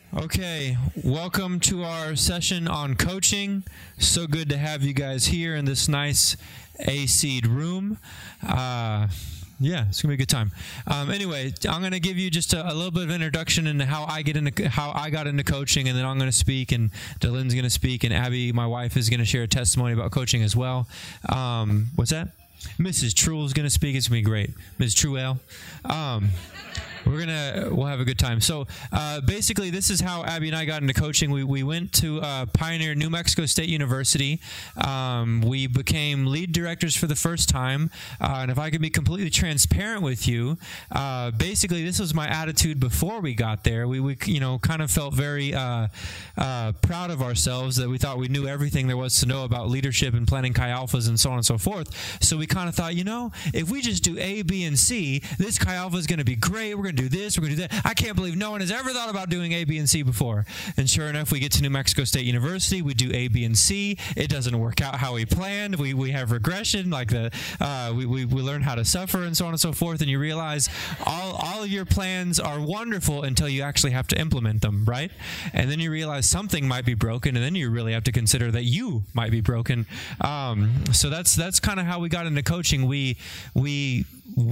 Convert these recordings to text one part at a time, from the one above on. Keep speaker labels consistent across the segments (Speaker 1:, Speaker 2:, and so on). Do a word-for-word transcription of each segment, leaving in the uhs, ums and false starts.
Speaker 1: Okay, welcome to our session on coaching. So good to have you guys here in this nice A C'd room. Uh, yeah, it's gonna be a good time. Um, anyway, I'm gonna give you just a, a little bit of introduction into how I get into how I got into coaching, and then I'm gonna speak, and Dylan's gonna speak, and Abby, my wife, is gonna share a testimony about coaching as well. Um, what's that? Missus Truel is gonna speak. It's gonna be great, Miz Truel. Um, We're gonna we'll have a good time. So uh, basically, this is how Abby and I got into coaching. We we went to uh, Pioneer New Mexico State University. Um, we became lead directors for the first time. Uh, and if I could be completely transparent with you, uh, basically this was my attitude before we got there. We we you know kind of felt very uh, uh, proud of ourselves that we thought we knew everything there was to know about leadership and planning Chi Alphas and so on and so forth. So we kind of thought, you know, if we just do A, B, and C, this Chi Alpha is going to be great. We're going to do this, we're going to do that. I can't believe no one has ever thought about doing A, B, and C before. And sure enough, we get to New Mexico State University, we do A, B, and C. It doesn't work out how we planned. We we have regression, like the uh, we, we we learn how to suffer and so on and so forth. And you realize all all of your plans are wonderful until you actually have to implement them, right? And then you realize something might be broken, and then you really have to consider that you might be broken. Um, so that's that's kind of how we got into coaching. We we.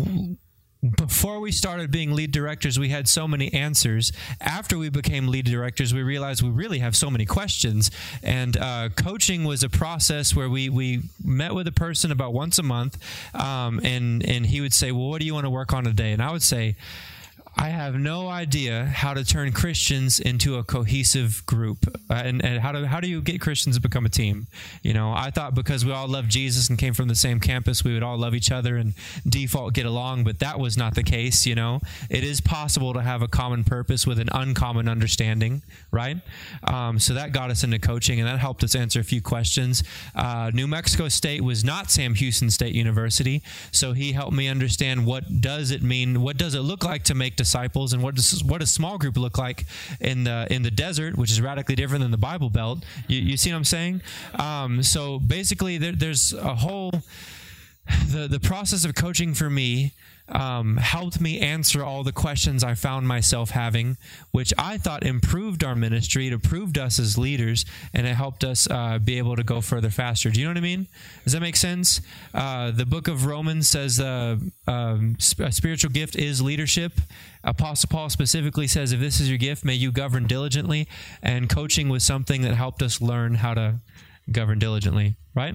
Speaker 1: Before we started being lead directors, we had so many answers. After we became lead directors, we realized we really have so many questions. And uh, coaching was a process where we, we met with a person about once a month, um, and, and he would say, well, what do you want to work on today? And I would say, I have no idea how to turn Christians into a cohesive group, uh, and, and how do how do you get Christians to become a team? You know, I thought because we all love Jesus and came from the same campus, we would all love each other and default get along, but that was not the case. You know, it is possible to have a common purpose with an uncommon understanding, right? Um, so that got us into coaching, and that helped us answer a few questions. Uh, New Mexico State was not Sam Houston State University, so he helped me understand what does it mean, what does it look like to make disciples, and what does what does small group look like in the in the desert, which is radically different than the Bible Belt. You, you see what I'm saying? Um, so basically, there, there's a whole the the process of coaching for me um, helped me answer all the questions I found myself having, which I thought improved our ministry. It improved us as leaders, and it helped us uh, be able to go further faster. Do you know what I mean? Does that make sense? Uh, the book of Romans says uh, um, a spiritual gift is leadership. Apostle Paul specifically says, if this is your gift, may you govern diligently. And coaching was something that helped us learn how to govern diligently, right?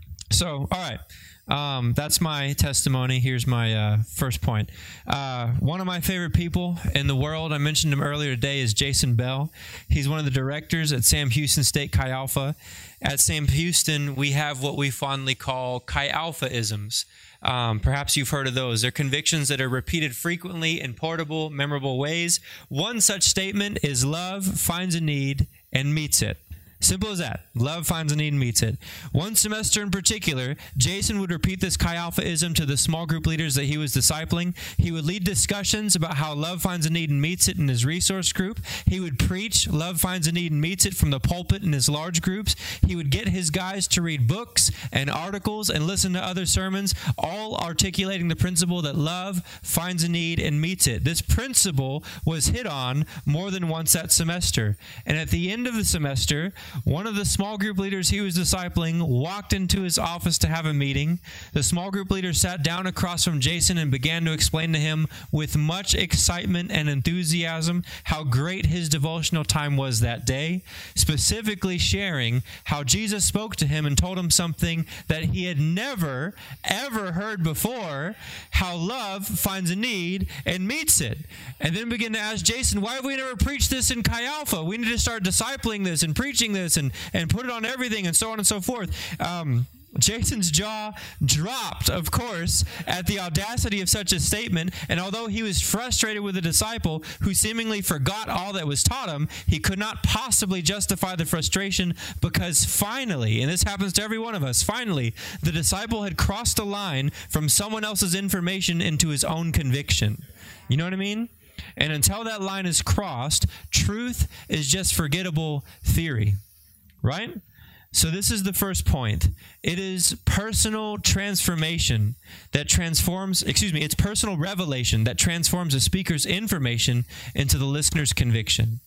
Speaker 1: So, all right. Um, that's my testimony. Here's my uh, first point. Uh, one of my favorite people in the world, I mentioned him earlier today, is Jason Bell. He's one of the directors at Sam Houston State Chi Alpha. At Sam Houston, we have what we fondly call Chi Alpha-isms. Um, perhaps you've heard of those. They're convictions that are repeated frequently in portable, memorable ways. One such statement is love finds a need and meets it. Simple as that. Love finds a need and meets it. One semester in particular, Jason would repeat this Chi Alpha-ism to the small group leaders that he was discipling. He would lead discussions about how love finds a need and meets it in his resource group. He would preach love finds a need and meets it from the pulpit in his large groups. He would get his guys to read books and articles and listen to other sermons, all articulating the principle that love finds a need and meets it. This principle was hit on more than once that semester. And at the end of the semester, one of the small group leaders he was discipling walked into his office to have a meeting. The small group leader sat down across from Jason and began to explain to him with much excitement and enthusiasm how great his devotional time was that day, specifically sharing how Jesus spoke to him and told him something that he had never, ever heard before, how love finds a need and meets it. And then began to ask Jason, why have we never preached this in Chi Alpha? We need to start discipling this and preaching this and, and put it on everything and so on and so forth. Um, Jason's jaw dropped, of course, at the audacity of such a statement, and although he was frustrated with the disciple who seemingly forgot all that was taught him, he could not possibly justify the frustration because finally, and this happens to every one of us, finally, the disciple had crossed the line from someone else's information into his own conviction. You know what I mean? And until that line is crossed, truth is just forgettable theory, right? So this is the first point. It is personal transformation that transforms, excuse me, it's personal revelation that transforms a speaker's information into the listener's conviction.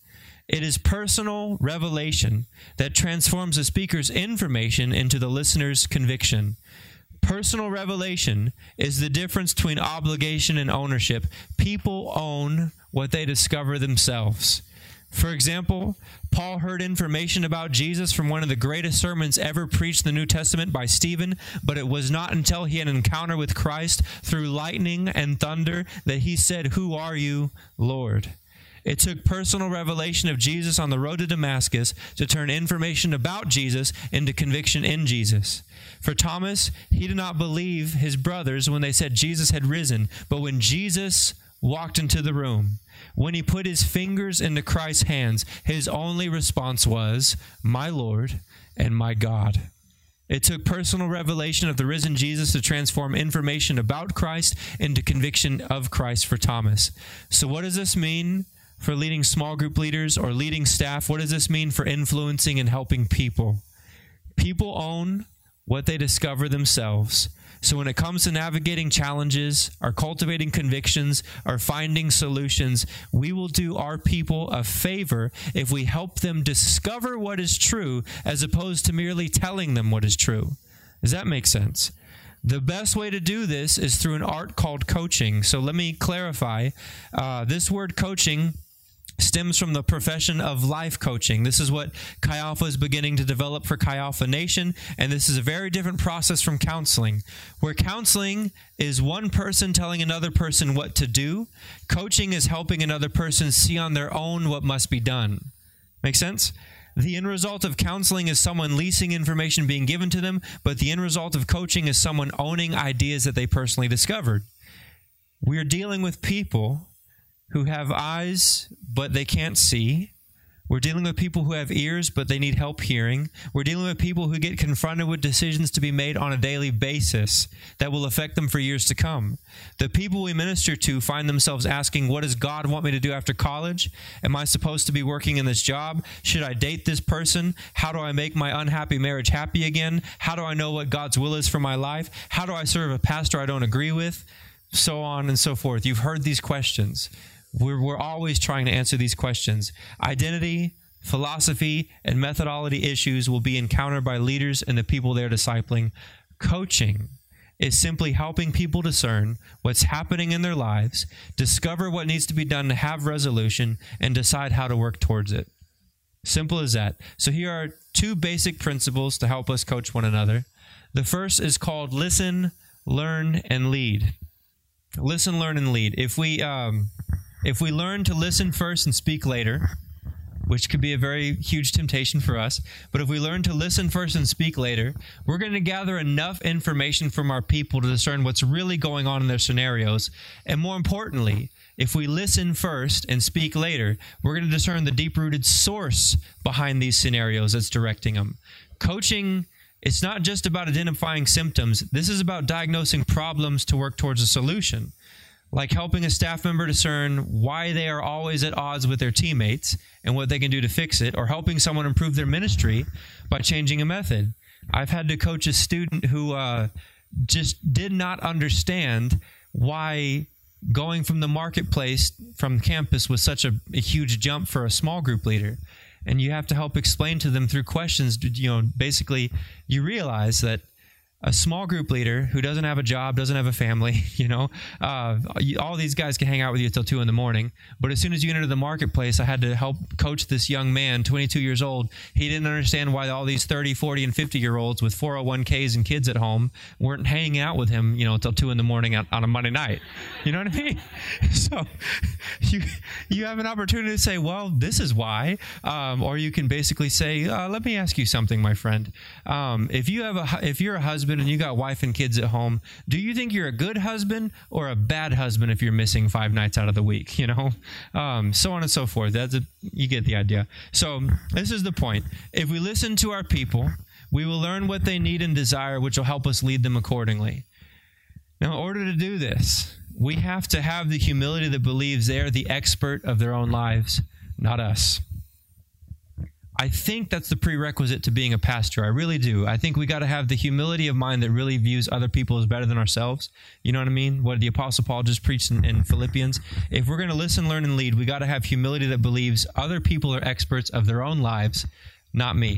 Speaker 1: It is personal revelation that transforms the speaker's information into the listener's conviction. Personal revelation is the difference between obligation and ownership. People own what they discover themselves. For example, Paul heard information about Jesus from one of the greatest sermons ever preached in the New Testament by Stephen, but it was not until he had an encounter with Christ through lightning and thunder that he said, "Who are you, Lord?" It took personal revelation of Jesus on the road to Damascus to turn information about Jesus into conviction in Jesus. For Thomas, he did not believe his brothers when they said Jesus had risen, but when Jesus walked into the room, when he put his fingers into Christ's hands, his only response was, "My Lord and my God." It took personal revelation of the risen Jesus to transform information about Christ into conviction of Christ for Thomas. So what does this mean for leading small group leaders or leading staff? What does this mean for influencing and helping people? People own what they discover themselves. So when it comes to navigating challenges, or cultivating convictions, or finding solutions, we will do our people a favor if we help them discover what is true as opposed to merely telling them what is true. Does that make sense? The best way to do this is through an art called coaching. So let me clarify. Uh, this word coaching stems from the profession of life coaching. This is what Chi Alpha is beginning to develop for Chi Alpha Nation, and this is a very different process from counseling. Where counseling is one person telling another person what to do, coaching is helping another person see on their own what must be done. Make sense? The end result of counseling is someone leasing information being given to them, but the end result of coaching is someone owning ideas that they personally discovered. We're dealing with people who have eyes, but they can't see. We're dealing with people who have ears, but they need help hearing. We're dealing with people who get confronted with decisions to be made on a daily basis that will affect them for years to come. The people we minister to find themselves asking, what does God want me to do after college? Am I supposed to be working in this job? Should I date this person? How do I make my unhappy marriage happy again? How do I know what God's will is for my life? How do I serve a pastor I don't agree with? So on and so forth. You've heard these questions. We're, we're always trying to answer these questions. Identity, philosophy, and methodology issues will be encountered by leaders and the people they're discipling. Coaching is simply helping people discern what's happening in their lives, discover what needs to be done to have resolution, and decide how to work towards it. Simple as that. So here are two basic principles to help us coach one another. The first is called listen, learn, and lead. Listen, learn, and lead. If we... Um, If we learn to listen first and speak later, which could be a very huge temptation for us, but if we learn to listen first and speak later, we're going to gather enough information from our people to discern what's really going on in their scenarios. And more importantly, if we listen first and speak later, we're going to discern the deep-rooted source behind these scenarios that's directing them. Coaching, it's not just about identifying symptoms. This is about diagnosing problems to work towards a solution. Like helping a staff member discern why they are always at odds with their teammates and what they can do to fix it, or helping someone improve their ministry by changing a method. I've had to coach a student who uh, just did not understand why going from the marketplace from campus was such a, a huge jump for a small group leader. And you have to help explain to them through questions. You know, basically, you realize that a small group leader who doesn't have a job, doesn't have a family, you know, uh, all these guys can hang out with you till two in the morning. But as soon as you enter the marketplace, I had to help coach this young man, twenty-two years old. He didn't understand why all these thirty, forty, and fifty year olds with four oh one k's and kids at home weren't hanging out with him, you know, till two in the morning on, on a Monday night. You know what I mean? So you, you have an opportunity to say, well, this is why. Um, or you can basically say, uh, let me ask you something, my friend. Um, if you have a, if you're a husband and you got wife and kids at home, do you think you're a good husband or a bad husband if you're missing five nights out of the week? You know, um, so on and so forth. That's a, you get the idea. So this is the point. If we listen to our people, we will learn what they need and desire, which will help us lead them accordingly. Now, in order to do this, we have to have the humility that believes they are the expert of their own lives, not us. I think that's the prerequisite to being a pastor. I really do. I think we got to have the humility of mind that really views other people as better than ourselves. You know what I mean? What the Apostle Paul just preached in, in Philippians. If we're going to listen, learn, and lead, we got to have humility that believes other people are experts of their own lives, not me.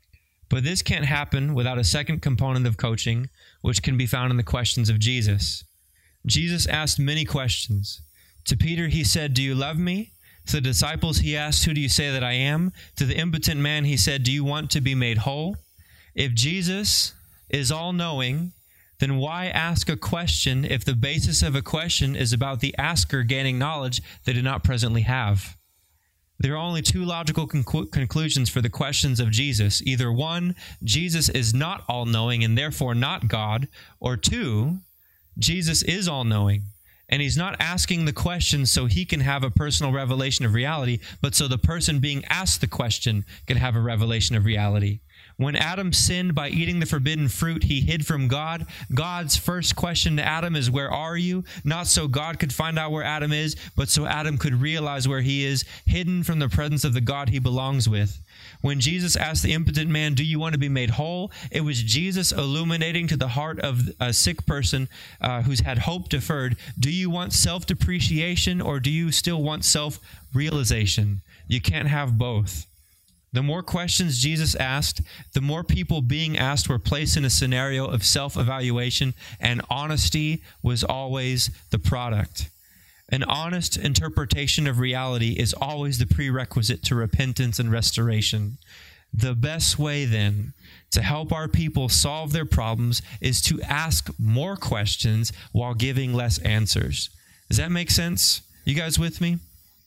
Speaker 1: But this can't happen without a second component of coaching, which can be found in the questions of Jesus. Jesus asked many questions. To Peter, he said, "Do you love me?" To the disciples, he asked, "Who do you say that I am?" To the impotent man, he said, "Do you want to be made whole?" If Jesus is all-knowing, then why ask a question if the basis of a question is about the asker gaining knowledge they do not presently have? There are only two logical conclu- conclusions for the questions of Jesus. Either one, Jesus is not all-knowing and therefore not God, or two, Jesus is all-knowing. And he's not asking the question so he can have a personal revelation of reality, but so the person being asked the question can have a revelation of reality. When Adam sinned by eating the forbidden fruit, he hid from God. God's first question to Adam is, "Where are you?" Not so God could find out where Adam is, but so Adam could realize where he is, hidden from the presence of the God he belongs with. When Jesus asked the impotent man, "Do you want to be made whole?" it was Jesus illuminating to the heart of a sick person uh, who's had hope deferred. Do you want self-depreciation or do you still want self-realization? You can't have both. The more questions Jesus asked, the more people being asked were placed in a scenario of self-evaluation, and honesty was always the product. An honest interpretation of reality is always the prerequisite to repentance and restoration. The best way, then, to help our people solve their problems is to ask more questions while giving less answers. Does that make sense? You guys with me?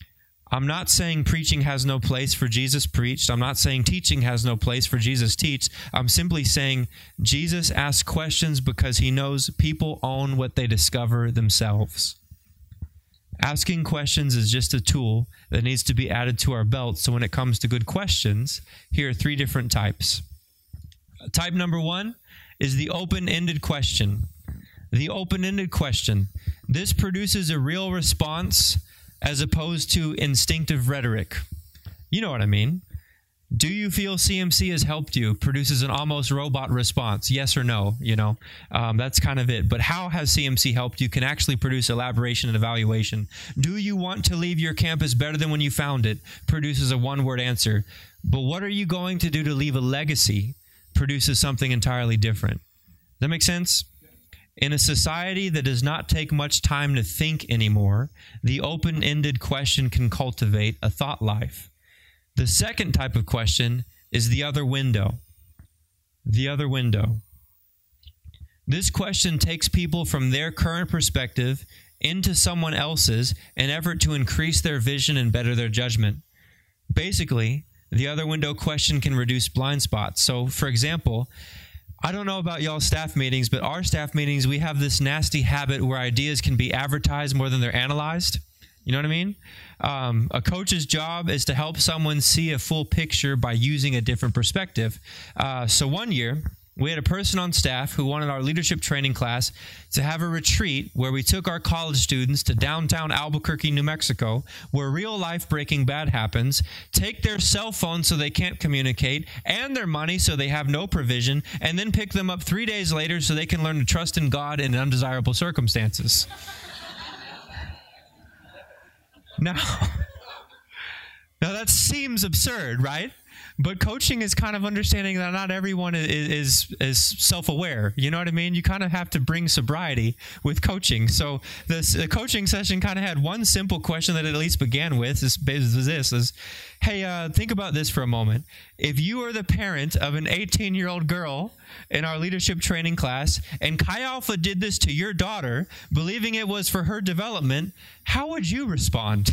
Speaker 1: I'm not saying preaching has no place for Jesus preached. I'm not saying teaching has no place for Jesus teached. I'm simply saying Jesus asks questions because he knows people own what they discover themselves. Asking questions is just a tool that needs to be added to our belt. So when it comes to good questions, here are three different types. Type number one is the open-ended question. The open-ended question. This produces a real response as opposed to instinctive rhetoric. You know what I mean. Do you feel C M C has helped you? Produces an almost robot response. Yes or no, you know. Um, that's kind of it. But how has C M C helped you can actually produce elaboration and evaluation. Do you want to leave your campus better than when you found it? Produces a one-word answer. But what are you going to do to leave a legacy? Produces something entirely different. Does that make sense? In a society that does not take much time to think anymore, the open-ended question can cultivate a thought life. The second type of question is the other window. The other window. This question takes people from their current perspective into someone else's in an effort to increase their vision and better their judgment. Basically, the other window question can reduce blind spots. So, for example, I don't know about y'all's staff meetings, but our staff meetings, we have this nasty habit where ideas can be advertised more than they're analyzed. You know what I mean? Um, a coach's job is to help someone see a full picture by using a different perspective. Uh, so one year, we had a person on staff who wanted our leadership training class to have a retreat where we took our college students to downtown Albuquerque, New Mexico, where real life Breaking Bad happens, take their cell phone so they can't communicate, and their money so they have no provision, and then pick them up three days later so they can learn to trust in God in undesirable circumstances. Now, now that seems absurd, right? But coaching is kind of understanding that not everyone is, is is self-aware. You know what I mean? You kind of have to bring sobriety with coaching. So this the coaching session kind of had one simple question that it at least began with. Is, is this is, hey, uh, think about this for a moment. If you are the parent of an eighteen-year-old girl in our leadership training class, and Chi Alpha did this to your daughter, believing it was for her development, how would you respond?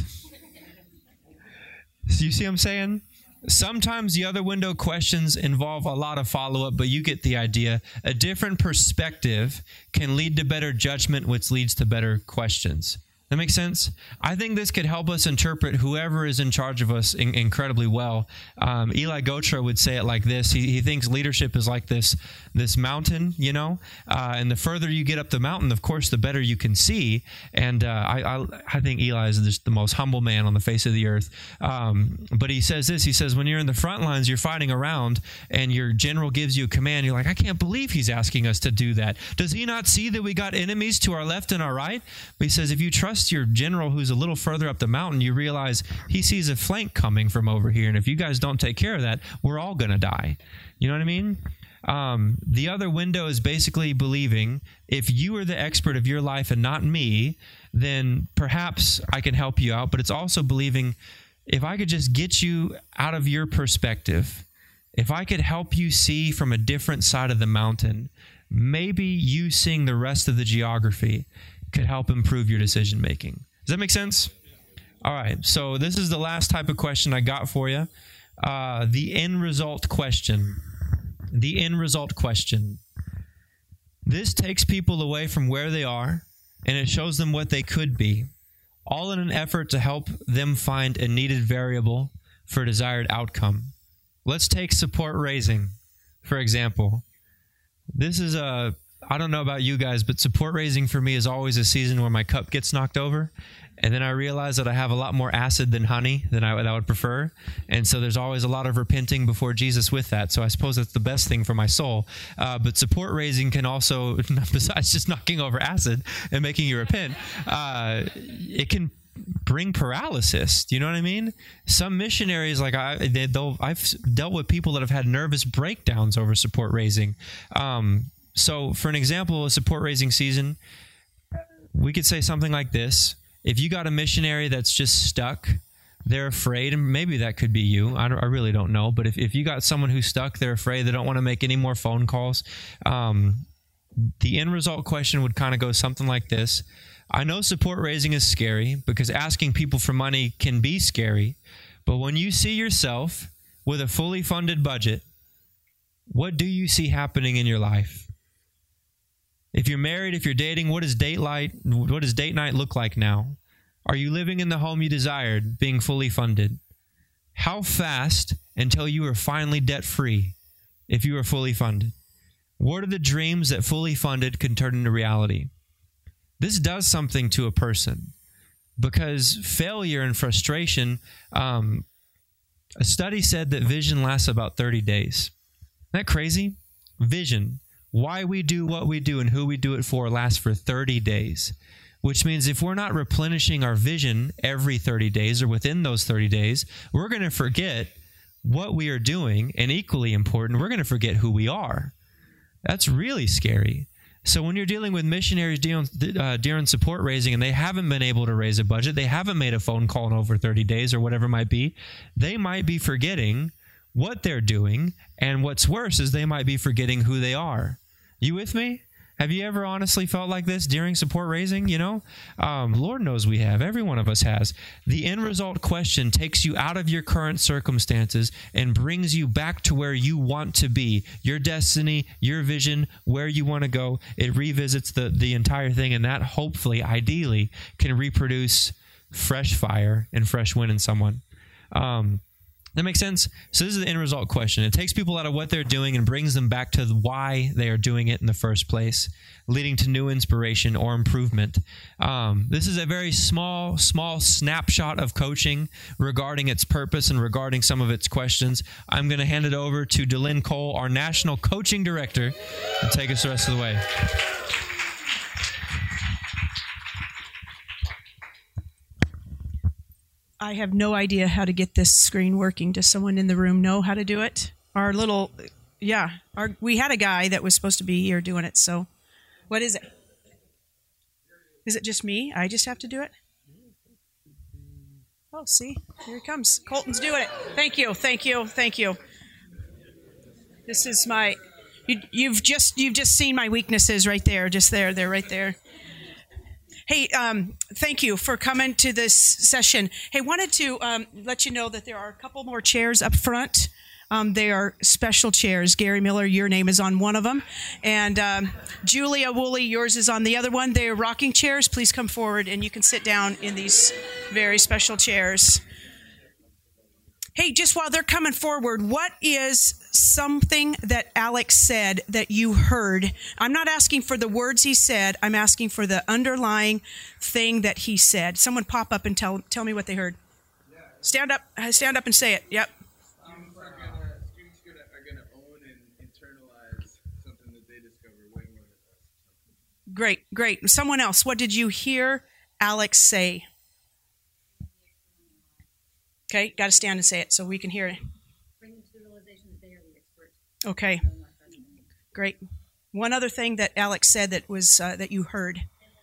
Speaker 1: So you see what I'm saying? Sometimes the other window questions involve a lot of follow-up, but you get the idea. A different perspective can lead to better judgment, which leads to better questions. That makes sense? I think this could help us interpret whoever is in charge of us in, incredibly well. Um, Eli Gotra would say it like this. He, he thinks leadership is like this, this mountain, you know, uh, and the further you get up the mountain, of course, the better you can see. And uh, I, I, I think Eli is just the most humble man on the face of the earth. Um, but he says this, he says, when you're in the front lines, you're fighting around and your general gives you a command. You're like, I can't believe he's asking us to do that. Does he not see that we got enemies to our left and our right? But he says, if you trust your general who's a little further up the mountain, you realize he sees a flank coming from over here. And if you guys don't take care of that, we're all going to die. You know what I mean? Um, the other window is basically believing if you are the expert of your life and not me, then perhaps I can help you out. But it's also believing if I could just get you out of your perspective, if I could help you see from a different side of the mountain, maybe you seeing the rest of the geography could help improve your decision making. Does that make sense? All right. So this is the last type of question I got for you. Uh, the end result question. The end result question. This takes people away from where they are, and it shows them what they could be, all in an effort to help them find a needed variable for a desired outcome. Let's take support raising, for example. This is a I don't know about you guys, but support raising for me is always a season where my cup gets knocked over. And then I realize that I have a lot more acid than honey than I would, I would prefer. And so there's always a lot of repenting before Jesus with that. So I suppose that's the best thing for my soul. Uh, but support raising can also, besides just knocking over acid and making you repent, uh, it can bring paralysis. Do you know what I mean? Some missionaries, like I, they, they'll, I've dealt with people that have had nervous breakdowns over support raising. Um, So for an example, a support raising season, we could say something like this. If you got a missionary that's just stuck, they're afraid, and maybe that could be you. I, don't, I really don't know. But if, if you got someone who's stuck, they're afraid, they don't want to make any more phone calls. Um, the end result question would kind of go something like this. I know support raising is scary because asking people for money can be scary. But when you see yourself with a fully funded budget, what do you see happening in your life? If you're married, if you're dating, what does date light, what does date night look like now? Are you living in the home you desired, being fully funded? How fast until you are finally debt-free if you are fully funded? What are the dreams that fully funded can turn into reality? This does something to a person because failure and frustration, um, a study said that vision lasts about thirty days. Isn't that crazy? Vision. Why we do what we do and who we do it for lasts for thirty days, which means if we're not replenishing our vision every thirty days or within those thirty days, we're going to forget what we are doing, and equally important, we're going to forget who we are. That's really scary. So when you're dealing with missionaries during, uh, during support raising and they haven't been able to raise a budget, they haven't made a phone call in over thirty days or whatever it might be, they might be forgetting what they're doing, and what's worse is they might be forgetting who they are. You with me? Have you ever honestly felt like this during support raising? You know, um, Lord knows we have. Every one of us has. The end result question takes you out of your current circumstances and brings you back to where you want to be. Your destiny, your vision, where you want to go. It revisits the, the entire thing, and that hopefully, ideally, can reproduce fresh fire and fresh wind in someone. Um, That makes sense? So this is the end result question. It takes people out of what they're doing and brings them back to why they are doing it in the first place, leading to new inspiration or improvement. Um, this is a very small, small snapshot of coaching regarding its purpose and regarding some of its questions. I'm going to hand it over to Delynn Cole, our National Coaching Director, and take us the rest of the way.
Speaker 2: I have no idea how to get this screen working. Does someone in the room know how to do it? Our little, yeah, our, we had a guy that was supposed to be here doing it. So what is it? Is it just me? I just have to do it? Oh, see, here it comes. Colton's doing it. Thank you. Thank you. Thank you. This is my, you, you've just, you've just seen my weaknesses right there. Just there, there, right there. Hey, um, thank you for coming to this session. Hey, wanted to um, let you know that there are a couple more chairs up front. Um, they are special chairs. Gary Miller, your name is on one of them. And um, Julia Woolley, yours is on the other one. They are rocking chairs. Please come forward and you can sit down in these very special chairs. Hey, just while they're coming forward, what is something that Alex said that you heard? I'm not asking for the words he said. I'm asking for the underlying thing that he said. Someone pop up and tell tell me what they heard.
Speaker 3: Yeah.
Speaker 2: Stand up. Stand up and say it. Yep.
Speaker 3: Students are gonna students gonna, are gonna own and internalize something that they discover way more than us.
Speaker 2: Great, great. Someone else. What did you hear Alex say? Okay, got to stand and say it so we can hear it.
Speaker 4: Bring them to the realization that they are the experts.
Speaker 2: Okay, great. One other thing that Alex said that was uh, that you heard.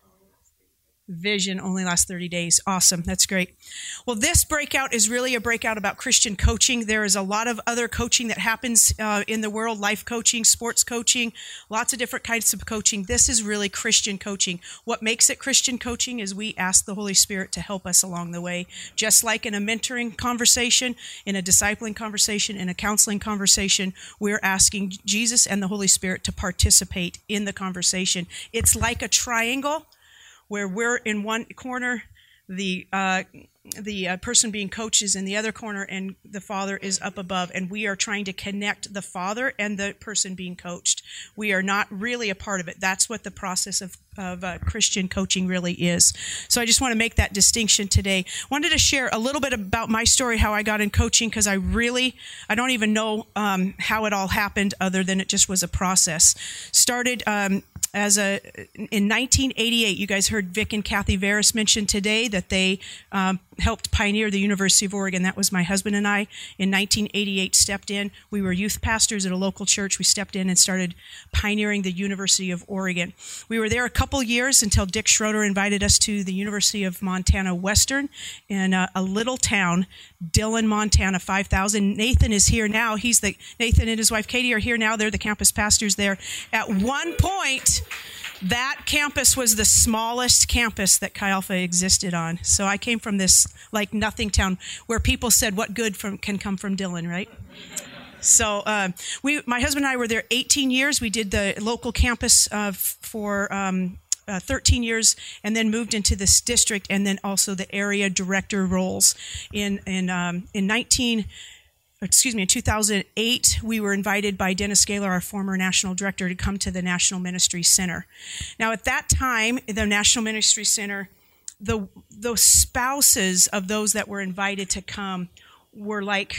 Speaker 2: Vision only lasts thirty days. Awesome. That's great. Well, this breakout is really a breakout about Christian coaching. There is a lot of other coaching that happens uh, in the world, life coaching, sports coaching, lots of different kinds of coaching. This is really Christian coaching. What makes it Christian coaching is we ask the Holy Spirit to help us along the way. Just like in a mentoring conversation, in a discipling conversation, in a counseling conversation, we're asking Jesus and the Holy Spirit to participate in the conversation. It's like a triangle, where we're in one corner, the uh, the uh, person being coached is in the other corner, and the Father is up above, and we are trying to connect the Father and the person being coached. We are not really a part of it. That's what the process of, of uh, Christian coaching really is. So I just want to make that distinction today. Wanted to share a little bit about my story, how I got in coaching, because I really, I don't even know um, how it all happened other than it just was a process. Started um, As a in nineteen eighty-eight, you guys heard Vic and Kathy Veris mention today that they um, helped pioneer the University of Oregon. That was my husband and I. In nineteen eighty-eight, stepped in. We were youth pastors at a local church. We stepped in and started pioneering the University of Oregon. We were there a couple years until Dick Schroeder invited us to the University of Montana Western in a, a little town, Dillon, Montana, five thousand. Nathan is here now. He's the Nathan and his wife Katie are here now. They're the campus pastors there. At one point, that campus was the smallest campus that Chi Alpha existed on. So I came from this like nothing town where people said, "What good from can come from Dillon?" Right? So uh, we, my husband and I, were there eighteen years. We did the local campus uh, for um, uh, thirteen years, and then moved into this district, and then also the area director roles. In in um, in nineteen. Excuse me, in two thousand eight, we were invited by Dennis Gaylor, our former national director, to come to the National Ministry Center. Now, at that time, the National Ministry Center, the the spouses of those that were invited to come were like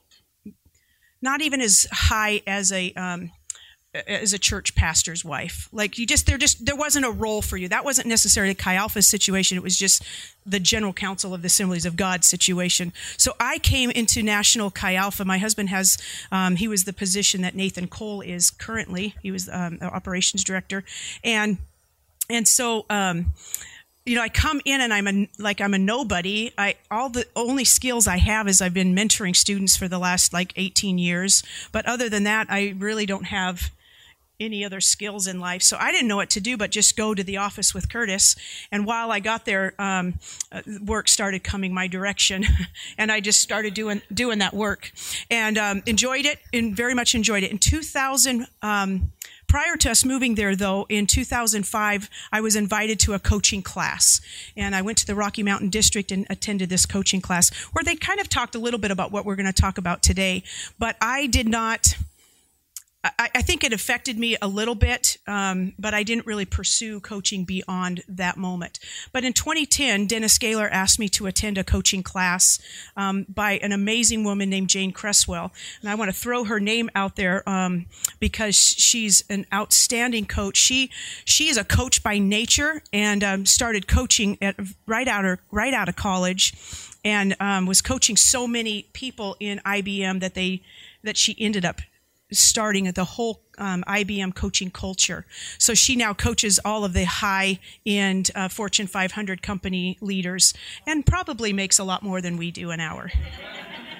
Speaker 2: not even as high as a um, as a church pastor's wife. Like you just, there just, there wasn't a role for you. That wasn't necessarily Chi Alpha's situation. It was just the General Council of the Assemblies of God situation. So I came into National Chi Alpha. My husband has, um, he was the position that Nathan Cole is currently. He was um, operations director. And, and so, um, you know, I come in and I'm a, like I'm a nobody. I all the only skills I have is I've been mentoring students for the last like eighteen years. But other than that, I really don't have any other skills in life. So I didn't know what to do but just go to the office with Curtis. And while I got there, um, uh, work started coming my direction, and I just started doing doing that work, and um, enjoyed it, and very much enjoyed it. In two thousand. Um, Prior to us moving there, though, in two thousand five, I was invited to a coaching class. And I went to the Rocky Mountain District and attended this coaching class where they kind of talked a little bit about what we're going to talk about today. But I did not... I, I think it affected me a little bit, um, but I didn't really pursue coaching beyond that moment. But in twenty ten, Dennis Gaylor asked me to attend a coaching class um, by an amazing woman named Jane Cresswell. And I want to throw her name out there um, because she's an outstanding coach. She she is a coach by nature, and um, started coaching at right out of right out of college, and um, was coaching so many people in I B M that they that she ended up starting at the whole um, I B M coaching culture. So she now coaches all of the high-end uh, Fortune five hundred company leaders, and probably makes a lot more than we do an hour.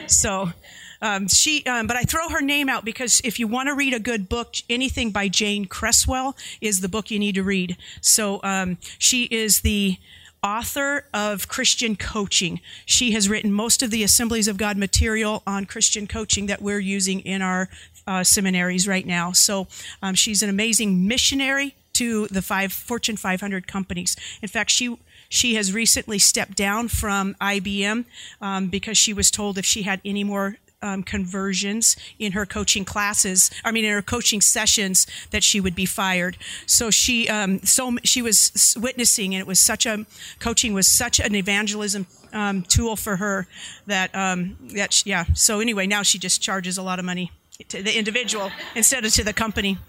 Speaker 2: So um, she, um, but I throw her name out because if you want to read a good book, anything by Jane Cresswell is the book you need to read. So um, she is the author of Christian Coaching. She has written most of the Assemblies of God material on Christian coaching that we're using in our uh, seminaries right now. So um, she's an amazing missionary to the five Fortune five hundred companies. In fact, she she has recently stepped down from I B M um, because she was told if she had any more Um, conversions in her coaching classes, I mean in her coaching sessions, that she would be fired. So she, um, so she was witnessing, and it was such a coaching was such an evangelism um, tool for her that um, that she, yeah. So anyway, now she just charges a lot of money to the individual instead of to the company.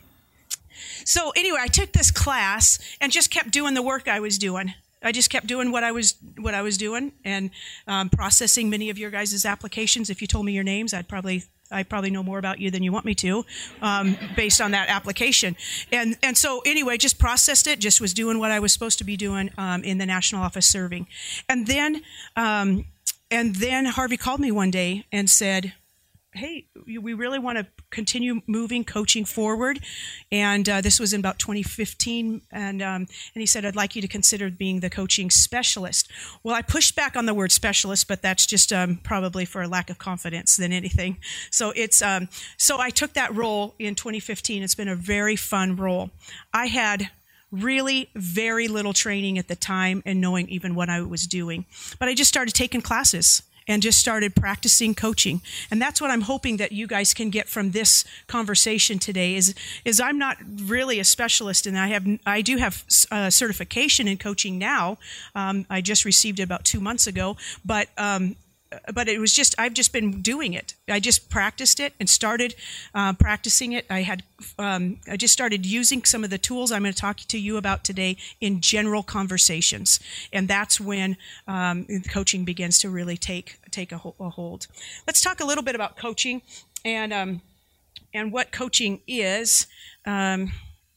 Speaker 2: So anyway, I took this class and just kept doing the work I was doing. I just kept doing what I was what I was doing and um, processing many of your guys' applications. If you told me your names, I'd probably I probably know more about you than you want me to, um, based on that application. And and so anyway, just processed it. Just was doing what I was supposed to be doing um, in the national office serving. And then um, and then Harvey called me one day and said, hey, we really want to continue moving coaching forward. And uh, this was in about twenty fifteen. And um, and he said, I'd like you to consider being the coaching specialist. Well, I pushed back on the word specialist, but that's just um, probably for a lack of confidence than anything. So it's um, so I took that role in twenty fifteen. It's been a very fun role. I had really very little training at the time and knowing even what I was doing. But I just started taking classes and just started practicing coaching. And that's what I'm hoping that you guys can get from this conversation today is, is I'm not really a specialist, and I have I do have a certification in coaching now. Um, I just received it about two months ago, but um, but it was just, I've just been doing it. I just practiced it and started uh, practicing it. I had, um, I just started using some of the tools I'm going to talk to you about today in general conversations. And that's when um, coaching begins to really take, take a, a hold. Let's talk a little bit about coaching and, um, and what coaching is. Um,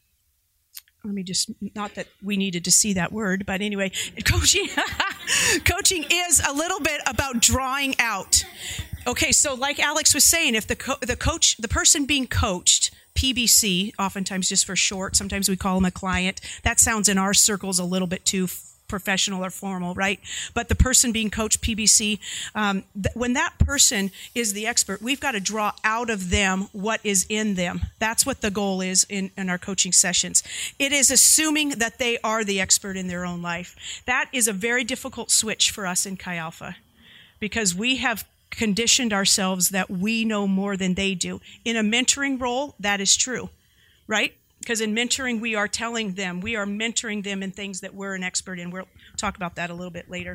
Speaker 2: Let me just, not that we needed to see that word, but anyway, coaching coaching is a little bit about drawing out. Okay, so like Alex was saying, if the co- the coach, the person being coached, P B C, oftentimes just for short, sometimes we call them a client. That sounds in our circles a little bit too professional or formal, right? But the person being coached, P B C, um, th- when that person is the expert, we've got to draw out of them what is in them. That's what the goal is in, in our coaching sessions. It is assuming that they are the expert in their own life. That is a very difficult switch for us in Chi Alpha because we have conditioned ourselves that we know more than they do. In a mentoring role, that is true, right? Because in mentoring, we are telling them, we are mentoring them in things that we're an expert in. We'll talk about that a little bit later.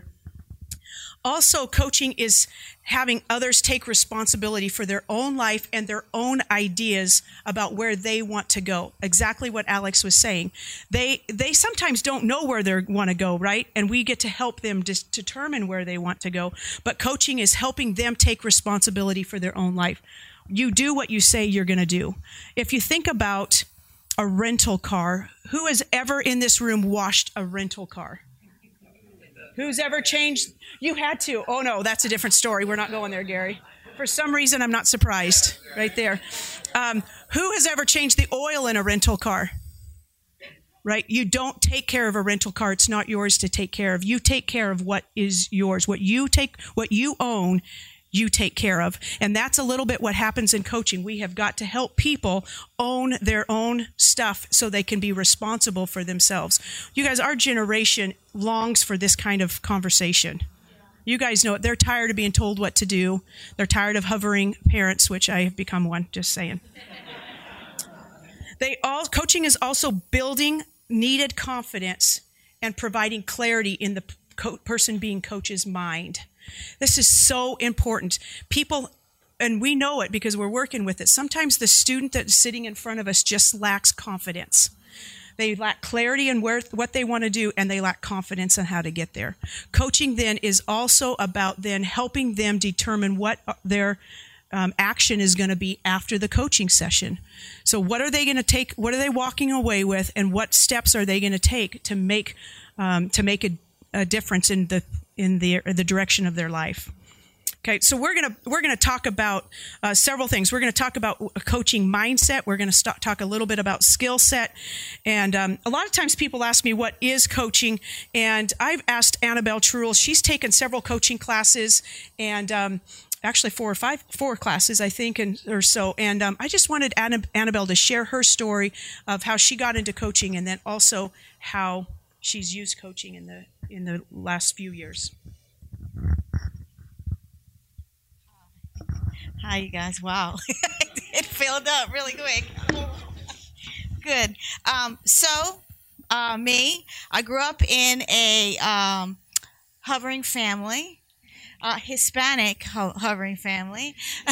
Speaker 2: Also, coaching is having others take responsibility for their own life and their own ideas about where they want to go. Exactly what Alex was saying. They they sometimes don't know where they want to go, right? And we get to help them just determine where they want to go. But coaching is helping them take responsibility for their own life. You do what you say you're going to do. If you think about a rental car. Who has ever in this room washed a rental car? Who's ever changed? You had to. Oh, no, that's a different story. We're not going there, Gary. For some reason, I'm not surprised. Right there. Um, who has ever changed the oil in a rental car? Right? You don't take care of a rental car. It's not yours to take care of. You take care of what is yours. What you take, what you own, you take care of. And that's a little bit what happens in coaching. We have got to help people own their own stuff so they can be responsible for themselves. You guys, our generation longs for this kind of conversation. You guys know it. They're tired of being told what to do. They're tired of hovering parents, which I have become one, just saying. They all coaching is also building needed confidence and providing clarity in the co- person being coach's mind. This is so important. People, and we know it because we're working with it, sometimes the student that's sitting in front of us just lacks confidence. They lack clarity in where, what they want to do, and they lack confidence in how to get there. Coaching then is also about then helping them determine what their um, action is going to be after the coaching session. So what are they going to take, what are they walking away with, and what steps are they going to take to make um, to make a, a difference in the in the the direction of their life. Okay, so we're gonna we're gonna talk about uh, several things. We're gonna talk about a coaching mindset. We're gonna st- talk a little bit about skill set, and um, a lot of times people ask me what is coaching, and I've asked Annabelle Truel. She's taken several coaching classes, and um, actually four or five four classes I think, and or so. And um, I just wanted Anna, Annabelle to share her story of how she got into coaching, and then also how she's used coaching in the in the last few years.
Speaker 5: Hi, you guys. Wow. It filled up really quick. Good. Um, so, uh, me, I grew up in a um, hovering family, uh, Hispanic ho- hovering family.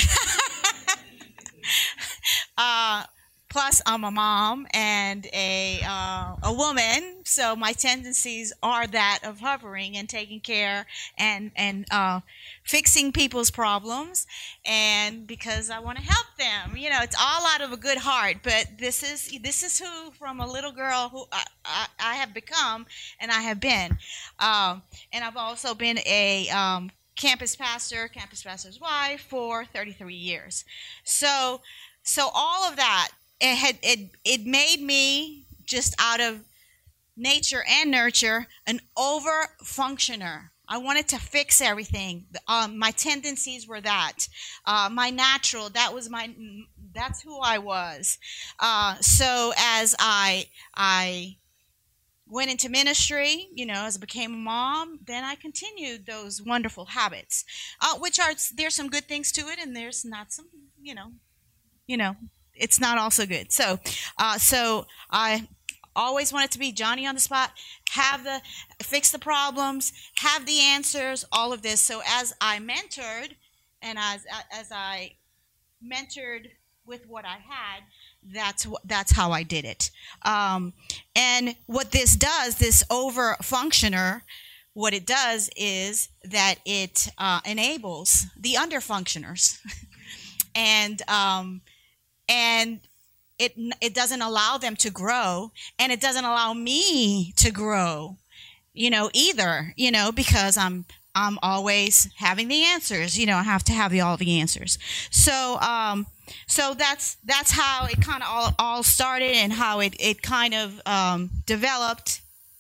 Speaker 5: uh, plus, I'm a mom and a uh, a woman, so my tendencies are that of hovering and taking care and and uh, fixing people's problems, and because I want to help them. You know, it's all out of a good heart. But this is this is who, from a little girl, who I, I, I have become and I have been, um, and I've also been a um, campus pastor, campus pastor's wife for thirty-three years. So, so all of that. It had it it made me, just out of nature and nurture, an over functioner. I wanted to fix everything. Um, my tendencies were that. Uh, my natural, that was my, that's who I was. Uh, so as I I went into ministry, you know, as I became a mom, then I continued those wonderful habits, uh, which are, there's some good things to it, and there's not some, you know, you know. It's not all so good. So, uh, so I always wanted to be Johnny on the spot, have the, fix the problems, have the answers, all of this. So as I mentored, and as as I mentored with what I had, that's that's how I did it. Um, and what this does, this over functioner, what it does is that it uh, enables the under functioners, and um, and it it doesn't allow them to grow, and it doesn't allow me to grow, you know, either, you know, because I'm I'm always having the answers, you know, I have to have the, all the answers. So um, so that's that's how it kind of all, all started, and how it, it kind of um, developed.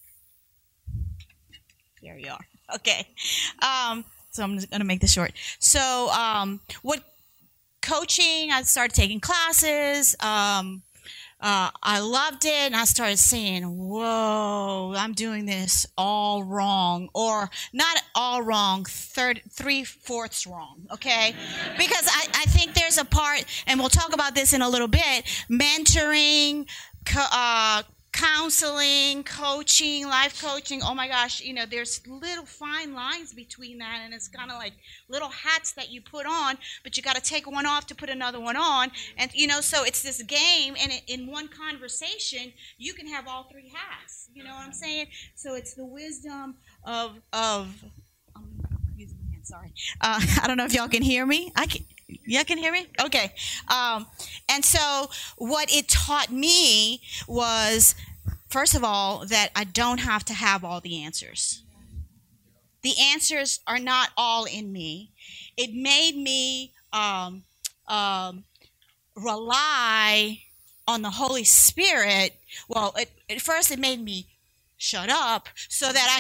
Speaker 5: There you are. Okay. Um, so I'm just going to make this short. So um, what coaching, I started taking classes. Um, uh, I loved it, and I started saying, whoa, I'm doing this all wrong. Or not all wrong, third, three-fourths wrong, okay? Because I, I think there's a part, and we'll talk about this in a little bit, mentoring, co- uh, counseling, coaching, life coaching. Oh my gosh, you know, there's little fine lines between that, and it's kind of like little hats that you put on, but you got to take one off to put another one on. And, you know, so it's this game, and in one conversation, you can have all three hats. You know what I'm saying? So it's the wisdom of, of I'm using my hand, sorry. Uh, I don't know if y'all can hear me. I can. Y'all can hear me? Okay. Um, and so what it taught me was, first of all, that I don't have to have all the answers. The answers are not all in me. It made me um, um, rely on the Holy Spirit. Well, it, at first it made me shut up so that I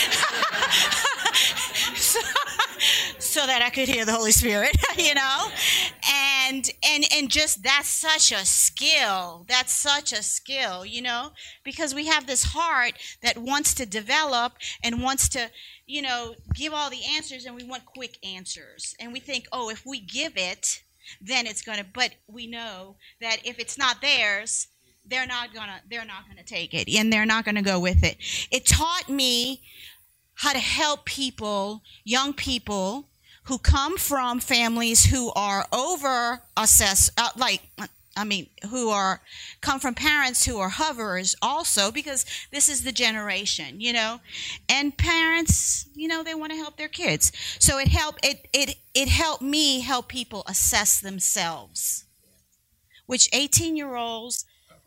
Speaker 5: could so, so that I could hear the Holy Spirit, you know, and and and just that's such a skill. That's such a skill, you know, because we have this heart that wants to develop and wants to, you know, give all the answers, and we want quick answers, and we think, oh, if we give it, then it's gonna. But we know that if it's not theirs, they're not gonna they're not gonna take it, and they're not gonna go with it. It taught me how to help people, young people who come from families who are over assess uh, like I mean who are come from parents who are hoverers also, because this is the generation, you know, and parents, you know, they want to help their kids. So it helped it it it helped me help people assess themselves, which eighteen year olds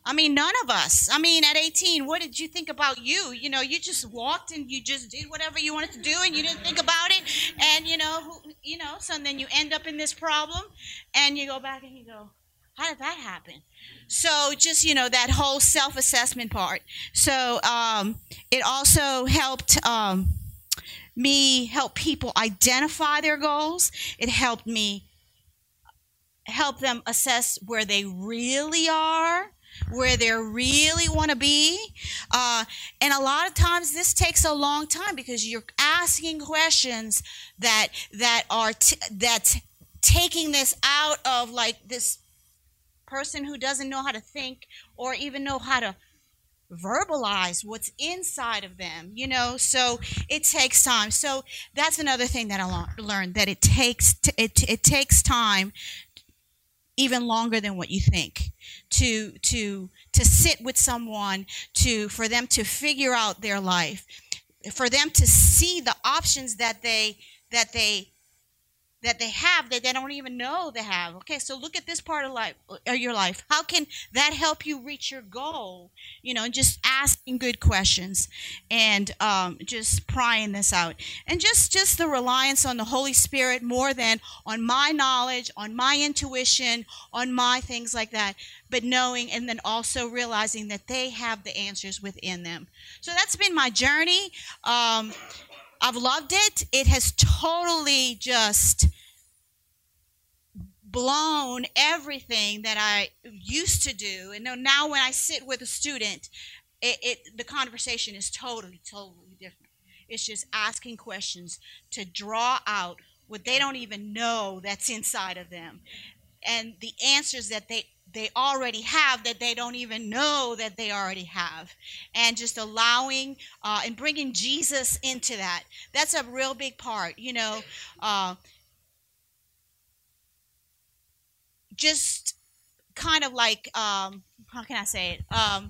Speaker 5: I mean, none of us. I mean, at eighteen, what did you think about you? You know, you just walked and you just did whatever you wanted to do, and you didn't think about it. And you know, who, you know, so then you end up in this problem, and you go back and you go, how did that happen? So just, you know, that whole self-assessment part. So um, it also helped um, me help people identify their goals. It helped me help them assess where they really are, where they really want to be. Uh, and a lot of times this takes a long time because you're asking questions that that are t- that's taking this out of like this person who doesn't know how to think or even know how to verbalize what's inside of them, you know. So it takes time. So that's another thing that I lo- learned, that it takes t- it it takes time, even longer than what you think, to to to sit with someone, to for them to figure out their life, for them to see the options that they that they that they have that they don't even know they have. Okay, so look at this part of life, uh, your life. How can that help you reach your goal? You know, just asking good questions and um, just prying this out. And just, just the reliance on the Holy Spirit more than on my knowledge, on my intuition, on my things like that. But knowing and then also realizing that they have the answers within them. So that's been my journey. Um, I've loved it. It has totally just blown everything that I used to do. And now when I sit with a student, it, it the conversation is totally, totally different. It's just asking questions to draw out what they don't even know that's inside of them. And the answers that they they already have that they don't even know that they already have, and just allowing uh, and bringing Jesus into that. That's a real big part, you know. Uh, just kind of like, um, how can I say it? Um,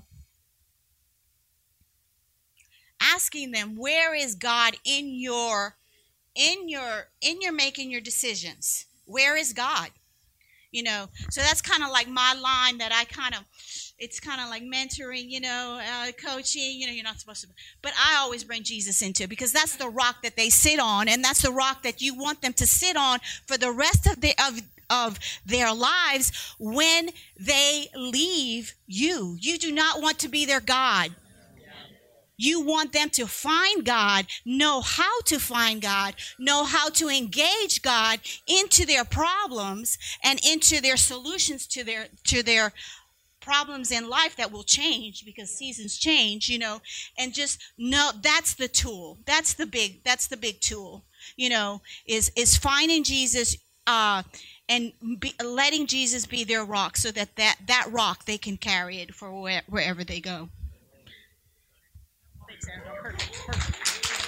Speaker 5: asking them, where is God in your, in your, in your making your decisions? Where is God? You know, so that's kind of like my line that I kind of, it's kind of like mentoring, you know, uh, coaching, you know, you're not supposed to, but I always bring Jesus into it because that's the rock that they sit on, and that's the rock that you want them to sit on for the rest of the, of, of their lives when they leave you. You do not want to be their God. You want them to find God, know how to find God, know how to engage God into their problems and into their solutions to their to their problems in life that will change because seasons change, you know, and just know that's the tool. That's the big that's the big tool, you know, is is finding Jesus uh, and be, letting Jesus be their rock so that, that that rock they can carry it for where, wherever they go. Thanks, Annabelle. Perfect. Perfect.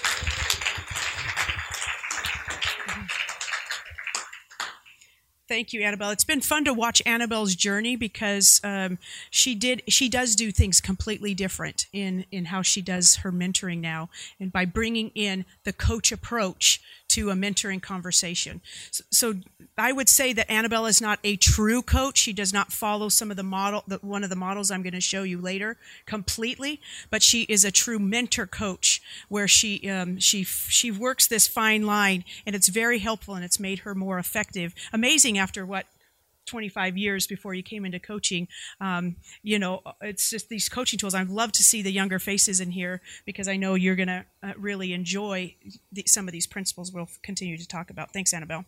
Speaker 2: Thank you, Annabelle. It's been fun to watch Annabelle's journey because um, she did she does do things completely different in in how she does her mentoring now, and by bringing in the coach approach to a mentoring conversation. So, so I would say that Annabelle is not a true coach. She does not follow some of the model, the, one of the models I'm going to show you later completely, but she is a true mentor coach where she um, she she works this fine line, and it's very helpful, and it's made her more effective. Amazing after what? twenty-five years before you came into coaching. Um, you know, it's just these coaching tools. I'd love to see the younger faces in here because I know you're going to uh, really enjoy the, some of these principles we'll continue to talk about. Thanks, Annabelle.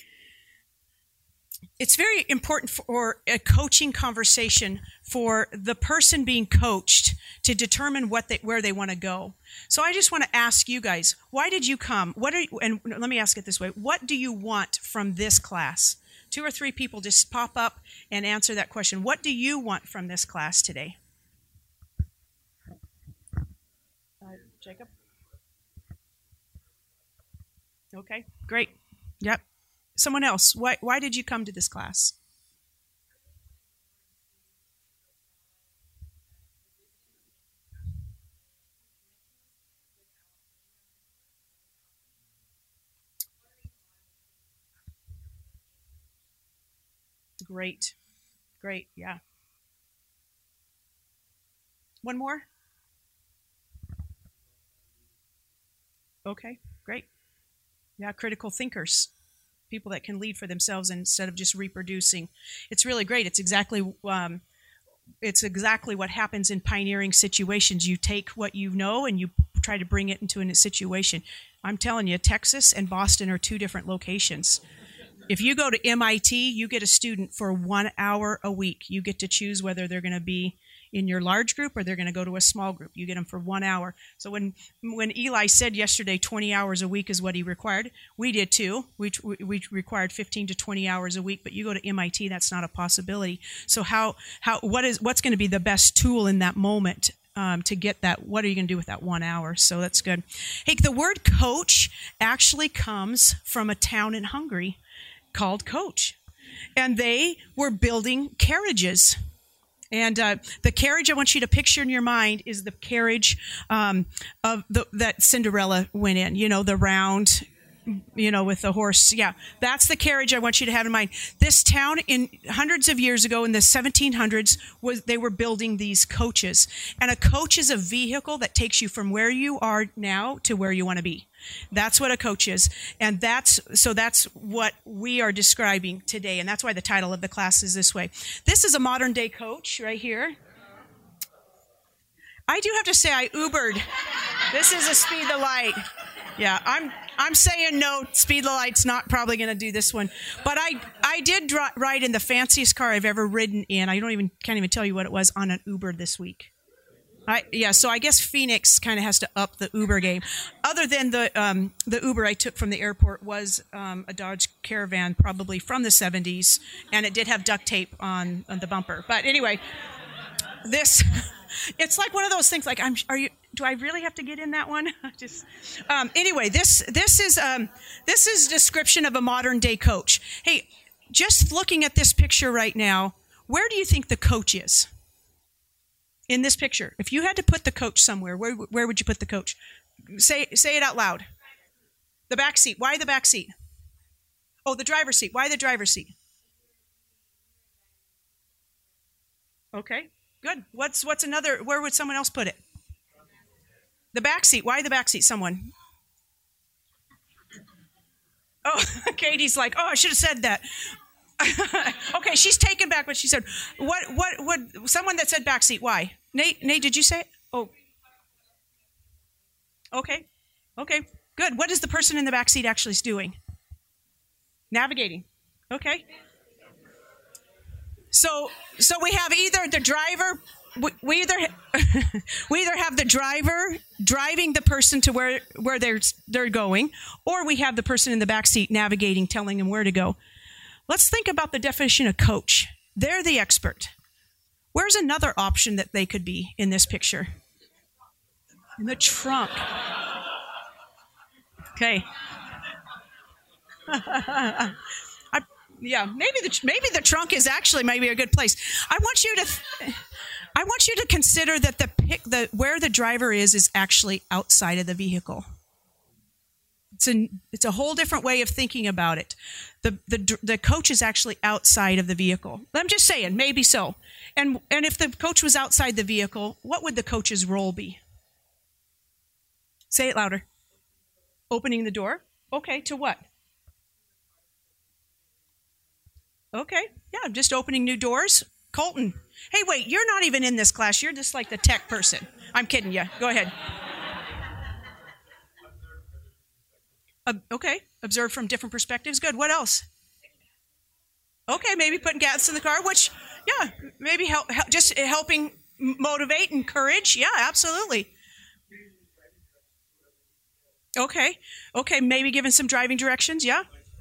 Speaker 2: It's very important for a coaching conversation for the person being coached to determine what they, where they want to go. So I just want to ask you guys, why did you come? What are you, and let me ask it this way. What do you want from this class? Two or three people just pop up and answer that question. What do you want from this class today? Uh, Jacob? Okay, great. Yep. Someone else. Why, why did you come to this class? Great. Great. Yeah. One more? Okay, great. Yeah, critical thinkers. People that can lead for themselves instead of just reproducing. It's really great. It's exactly um, it's exactly what happens in pioneering situations. You take what you know and you try to bring it into a situation. I'm telling you, Texas and Boston are two different locations. If you go to M I T, you get a student for one hour a week. You get to choose whether they're going to be in your large group or they're going to go to a small group. You get them for one hour. So when when Eli said yesterday twenty hours a week is what he required, we did too. We, we required fifteen to twenty hours a week, but you go to M I T, that's not a possibility. So how how what is what's going to be the best tool in that moment um, to get that? What are you going to do with that one hour? So that's good. Hey, the word coach actually comes from a town in Hungary called Koch, and they were building carriages. And uh, the carriage I want you to picture in your mind is the carriage um, of the, that Cinderella went in, you know, the round, you know, with the horse. Yeah, that's the carriage I want you to have in mind. This town in hundreds of years ago in the seventeen hundreds, was they were building these coaches. And a coach is a vehicle that takes you from where you are now to where you want to be. That's what a coach is. And that's so that's what we are describing today. And that's why the title of the class is this way. This is a modern day coach right here. I do have to say I Ubered. This is a Speed the Light. Yeah, I'm I'm saying no, Speed the Light's not probably going to do this one. But I I did dri- ride in the fanciest car I've ever ridden in. I don't even can't even tell you what it was on an Uber this week. I, yeah, so I guess Phoenix kind of has to up the Uber game. Other than the um, the Uber I took from the airport was um, a Dodge Caravan, probably from the seventies, and it did have duct tape on, on the bumper. But anyway, this it's like one of those things. Like, I'm are you? Do I really have to get in that one? Just um, anyway, this this is um, this is a description of a modern day coach. Hey, just looking at this picture right now, where do you think the coach is? In this picture, if you had to put the coach somewhere, where where would you put the coach? Say say it out loud. The back seat. Why the back seat? Oh, the driver's seat. Why the driver's seat? Okay, good. What's what's another? Where would someone else put it? The back seat. Why the back seat? Someone. Oh, Katie's like, oh, I should have said that. Okay, she's taken back what she said. What, what, what, someone that said backseat, why? Nate, Nate, did you say it? Oh. Okay, okay, good. What is the person in the backseat actually doing? Navigating. Okay. So, so we have either the driver, we, we either, we either have the driver driving the person to where, where they're, they're going, or we have the person in the backseat navigating, telling them where to go. Let's think about the definition of coach. They're the expert. Where's another option that they could be in this picture? In the trunk. Okay. I, yeah, maybe the maybe the trunk is actually maybe a good place. I want you to I want you to consider that the pick the where the driver is is actually outside of the vehicle. It's a, it's a whole different way of thinking about it. The, the the coach is actually outside of the vehicle. I'm just saying, maybe so. And and if the coach was outside the vehicle, what would the coach's role be? Say it louder. Opening the door? Okay, to what? Okay, yeah, just opening new doors. Colton, hey, wait, you're not even in this class. You're just like the tech person. I'm kidding you. Go ahead. Uh, okay, observe from different perspectives. Good. What else? Okay, maybe putting gas in the car, which, yeah, maybe help, help just helping motivate, encourage. Yeah, absolutely. Okay, okay, maybe giving some driving directions. Yeah.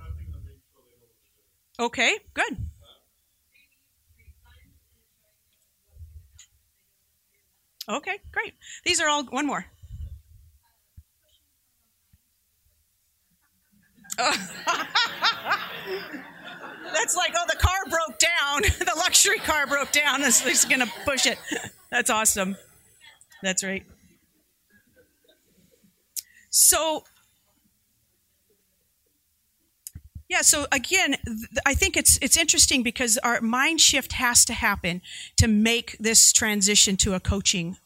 Speaker 2: Okay, good. Okay, great. These are all, one more. Oh. That's like, oh, the car broke down. The luxury car broke down. It's just going to push it. That's awesome. That's right. So, yeah, so again, th- I think it's it's interesting because our mind shift has to happen to make this transition to a coaching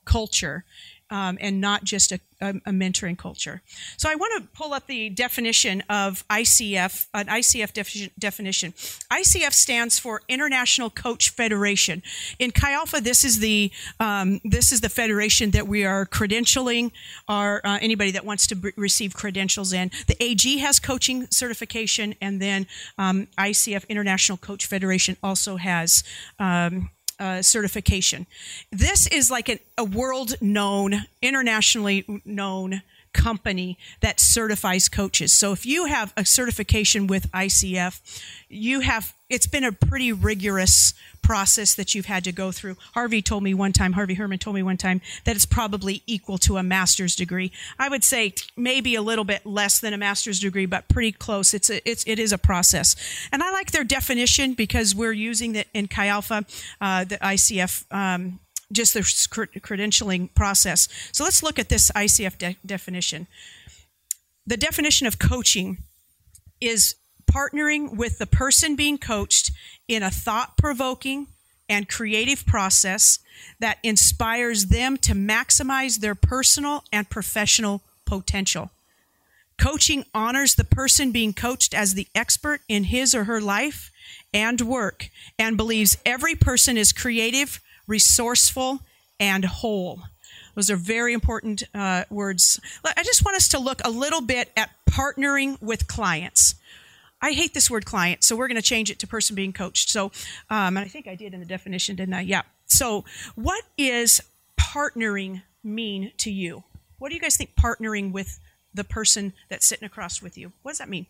Speaker 2: culture. Um, and not just a, a, a mentoring culture. So I want to pull up the definition of I C F, an I C F defi- definition. I C F stands for International Coach Federation. In Chi Alpha, this is the um, this is the federation that we are credentialing our uh, anybody that wants to b- receive credentials in. The A G has coaching certification, and then um, I C F International Coach Federation also has. Um, Uh, certification. This is like an, a world-known, internationally known company that certifies coaches. So if you have a certification with I C F, you have, it's been a pretty rigorous process that you've had to go through. Harvey told me one time, Harvey Herman told me one time that it's probably equal to a master's degree. I would say maybe a little bit less than a master's degree, but pretty close. It's a, it's, it is a process. And I like their definition because we're using it in Chi Alpha, uh, the I C F, um, just the credentialing process. So let's look at this I C F de- definition. The definition of coaching is partnering with the person being coached in a thought-provoking and creative process that inspires them to maximize their personal and professional potential. Coaching honors the person being coached as the expert in his or her life and work and believes every person is creative, resourceful, and whole. Those are very important uh, words. I just want us to look a little bit at partnering with clients. I hate this word client, so we're going to change it to person being coached. So, um, and I think I did in the definition, didn't I? Yeah. So what is partnering mean to you? What do you guys think partnering with the person that's sitting across with you? What does that mean?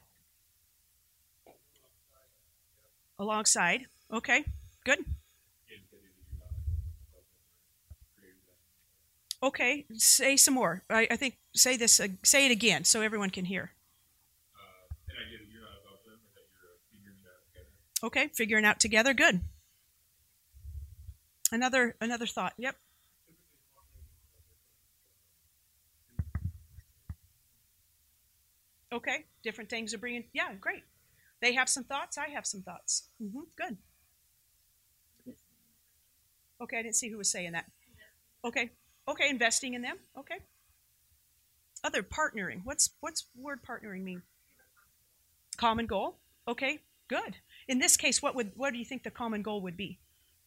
Speaker 2: Alongside. Okay, good. Okay, say some more. I, I think, say this, uh, say it again so everyone can hear. Okay, figuring out together. Good. Another another thought. Yep. Okay, different things are bringing. Yeah, great. They have some thoughts. I have some thoughts. Mm-hmm, good. Okay, I didn't see who was saying that. Okay, okay, investing in them. Okay. Other partnering. What's what's word partnering mean? Common goal. Okay, good. In this case, what would what do you think the common goal would be?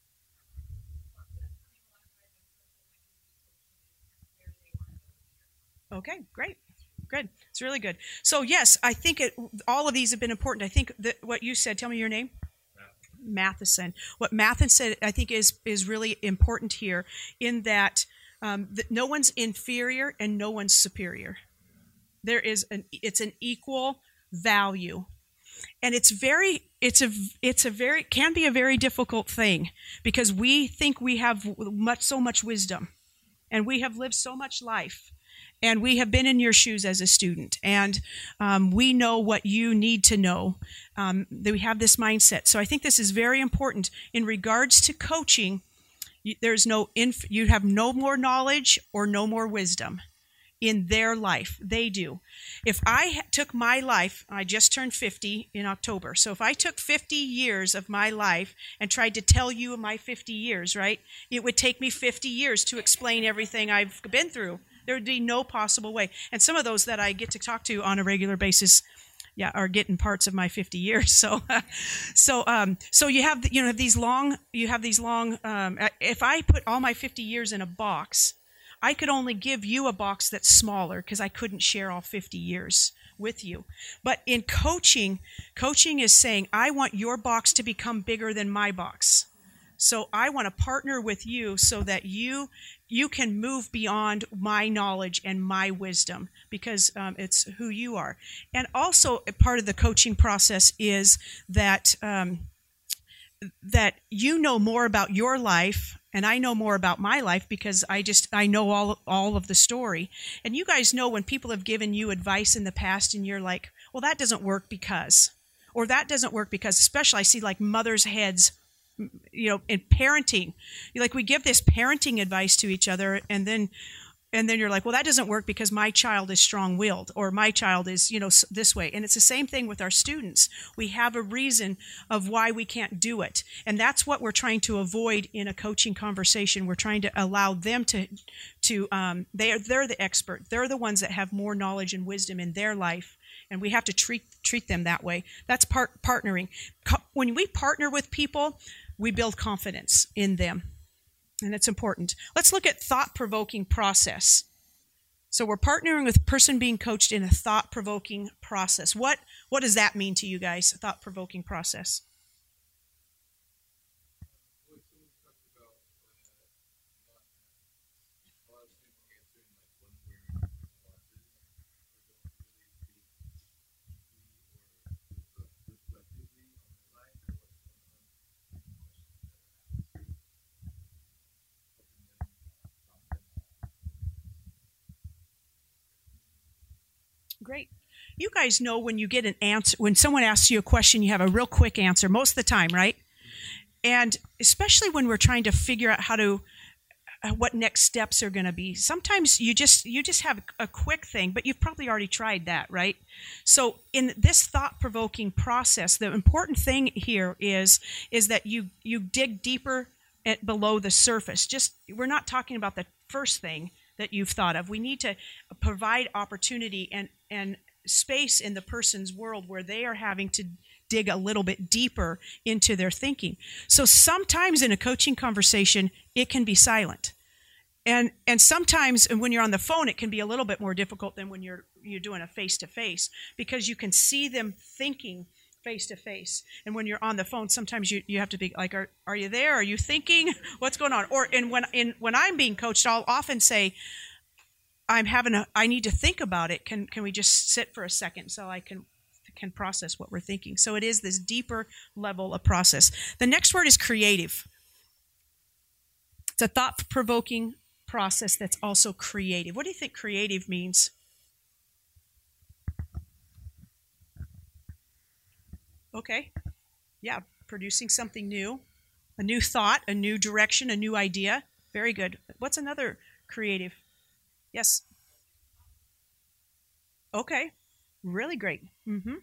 Speaker 2: Okay, great. Good. It's really good. So yes, I think it, all of these have been important. I think that what you said, tell me your name. Matheson. What Matheson said, I think, is is really important here in that, um, that no one's inferior and no one's superior. There is an it's an equal value. And it's very, it's a, it's a very, can be a very difficult thing because we think we have much, so much wisdom and we have lived so much life and we have been in your shoes as a student and um, we know what you need to know, um, that we have this mindset. So I think this is very important in regards to coaching. There's no, inf- you have no more knowledge or no more wisdom in their life. They do. If I took my life, I just turned fifty in October. So if I took fifty years of my life and tried to tell you my fifty years, right, it would take me fifty years to explain everything I've been through. There would be no possible way. And some of those that I get to talk to on a regular basis, yeah, are getting parts of my fifty years. So, so, um, so you have, you know, have these long, you have these long, um, if I put all my fifty years in a box, I could only give you a box that's smaller because I couldn't share all fifty years with you. But in coaching, coaching is saying, I want your box to become bigger than my box. So I want to partner with you so that you you can move beyond my knowledge and my wisdom because um, it's who you are. And also a part of the coaching process is that um, that you know more about your life and I know more about my life because I just, I know all, all of the story. And you guys know when people have given you advice in the past and you're like, well, that doesn't work because, or that doesn't work because, especially I see like mothers' heads, you know, in parenting. Like we give this parenting advice to each other and then and then you're like, well, that doesn't work because my child is strong-willed, or my child is, you know, this way. And it's the same thing with our students. We have a reason of why we can't do it. And that's what we're trying to avoid in a coaching conversation. We're trying to allow them to, to um, they're, they're the expert. They're the ones that have more knowledge and wisdom in their life. And we have to treat treat them that way. That's part partnering. Co- when we partner with people, we build confidence in them. And it's important. Let's look at thought-provoking process. So we're partnering with a person being coached in a thought-provoking process. What, what does that mean to you guys, a thought-provoking process? Great. You guys know when you get an answer, when someone asks you a question, you have a real quick answer most of the time, right? And especially when we're trying to figure out how to, uh, what next steps are going to be. Sometimes you just you just have a quick thing, but you've probably already tried that, right? So in this thought-provoking process, the important thing here is is that you you dig deeper at below the surface. Just we're not talking about the first thing that you've thought of. We need to provide opportunity and, and space in the person's world where they are having to dig a little bit deeper into their thinking. So sometimes in a coaching conversation, it can be silent. And and sometimes when you're on the phone, it can be a little bit more difficult than when you're you're doing a face-to-face, because you can see them thinking face-to-face. And when you're on the phone, sometimes you, you have to be like, are, are you there? Are you thinking? What's going on? Or and when in when I'm being coached, I'll often say, I'm having a, I need to think about it. Can can we just sit for a second so I can can process what we're thinking? So it is this deeper level of process. The next word is creative. It's a thought-provoking process that's also creative. What do you think creative means? Okay. Yeah, producing something new, a new thought, a new direction, a new idea. Very good. What's another creative? Yes. Okay. Really great. Mm-hmm.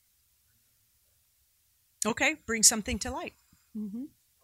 Speaker 2: Okay. Bring something to light. Mm-hmm.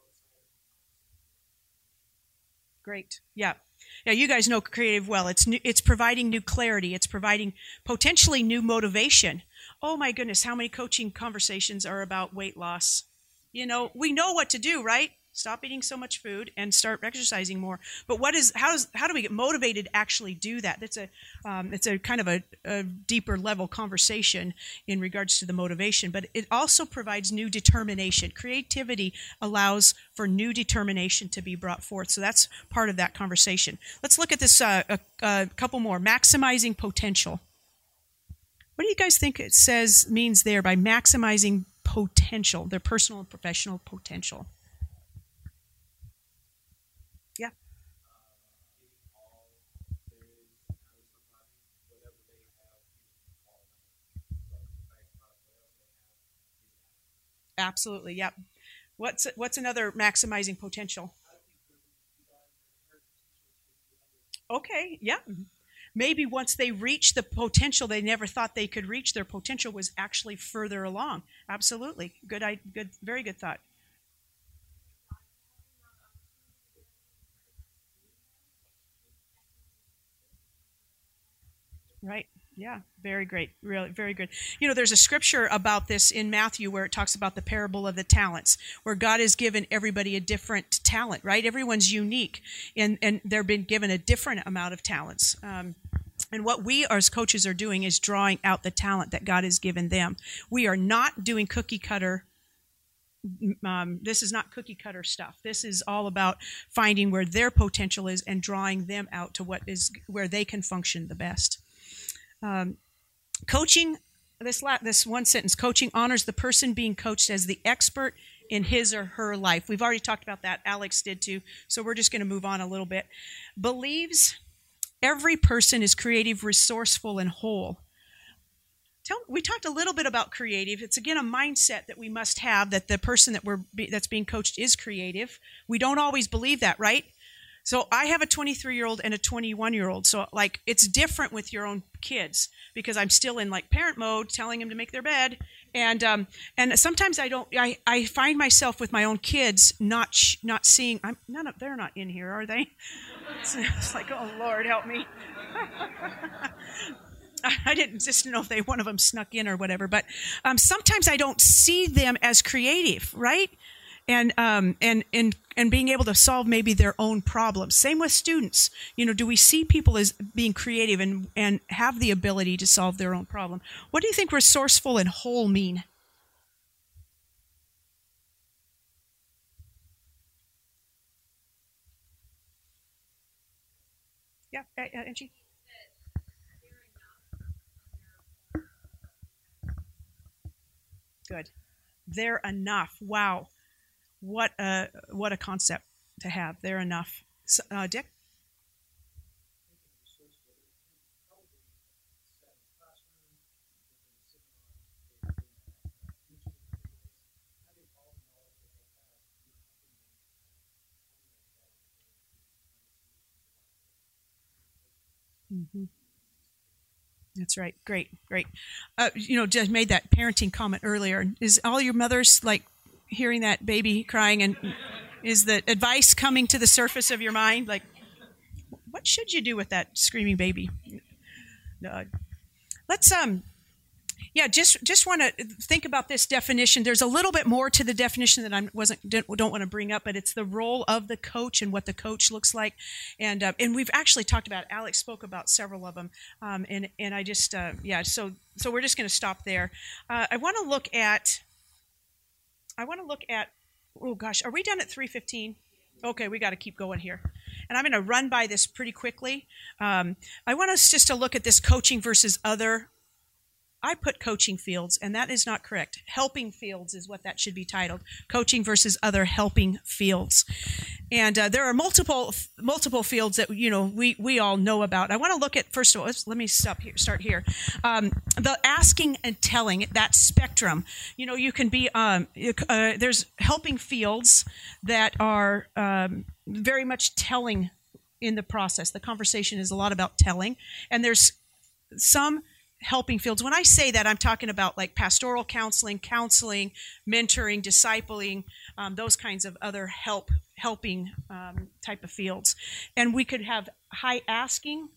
Speaker 2: Great. Yeah. Yeah, you guys know creative well. It's new, it's providing new clarity. It's providing potentially new motivation. Oh my goodness, how many coaching conversations are about weight loss? You know, we know what to do, right? Stop eating so much food and start exercising more. But what is how does how do we get motivated to actually do that? That's a um, it's a kind of a, a deeper level conversation in regards to the motivation. But it also provides new determination. Creativity allows for new determination to be brought forth. So that's part of that conversation. Let's look at this uh, a, a couple more. Maximizing potential. What do you guys think it says means there by maximizing potential, their personal and professional potential? Yeah. Absolutely. Yep. What's what's another maximizing potential? Okay. Yeah. Maybe once they reach the potential they never thought they could reach, their potential was actually further along. Absolutely. Good. I good. Very good thought. Right. Yeah. Very great. Really, very good. You know, there's a scripture about this in Matthew where it talks about the parable of the talents, where God has given everybody a different talent, right? Everyone's unique, and, and they're been given a different amount of talents. Um, and what we as coaches are doing is drawing out the talent that God has given them. We are not doing cookie cutter. Um, this is not cookie cutter stuff. This is all about finding where their potential is and drawing them out to what is where they can function the best. Um, coaching, this la- this one sentence, coaching honors the person being coached as the expert in his or her life. We've already talked about that. Alex did too. So we're just going to move on a little bit. Believes every person is creative, resourceful, and whole. Tell, we talked a little bit about creative. It's, again, a mindset that we must have, that the person that we're be, that's being coached is creative. We don't always believe that, right? So I have a twenty-three-year-old and a twenty-one-year-old. So like it's different with your own kids because I'm still in like parent mode, telling them to make their bed, and um, and sometimes I don't. I, I find myself with my own kids not sh- not seeing. I'm none of they're not in here, are they? It's, it's like, oh Lord, help me. I didn't just know if they one of them snuck in or whatever, but um, sometimes I don't see them as creative, right? And um and and and being able to solve maybe their own problems. Same with students. You know, do we see people as being creative and and have the ability to solve their own problem? What do you think resourceful and whole mean? Yeah, uh, Angie. Good. They're enough. Wow. What a what a concept to have. They're enough. So, uh, Dick? Mm-hmm. That's right. Great, great. Uh, you know, just made that parenting comment earlier. Is all your mothers like hearing that baby crying, and is the advice coming to the surface of your mind? Like, what should you do with that screaming baby? Uh, let's um, yeah, just just want to think about this definition. There's a little bit more to the definition that I wasn't don't, don't want to bring up, but it's the role of the coach and what the coach looks like, and uh, and we've actually talked about. Alex spoke about several of them, um, and and I just uh, yeah, so so we're just going to stop there. Uh, I want to look at. I want to look at. Oh gosh, are we done at three fifteen? Okay, we got to keep going here. And I'm going to run by this pretty quickly. Um, I want us just to look at this coaching versus other. I put coaching fields, and that is not correct. Helping fields is what that should be titled. Coaching versus other helping fields. And uh, there are multiple multiple fields that you know we, we all know about. I want to look at, first of all, let's, let me stop here, start here. Um, the asking and telling, that spectrum. You know, you can be, um, uh, there's helping fields that are um, very much telling in the process. The conversation is a lot about telling. And there's some helping fields. When I say that, I'm talking about like pastoral counseling, counseling, mentoring, discipling, um, those kinds of other help, helping um, type of fields. And we could have high asking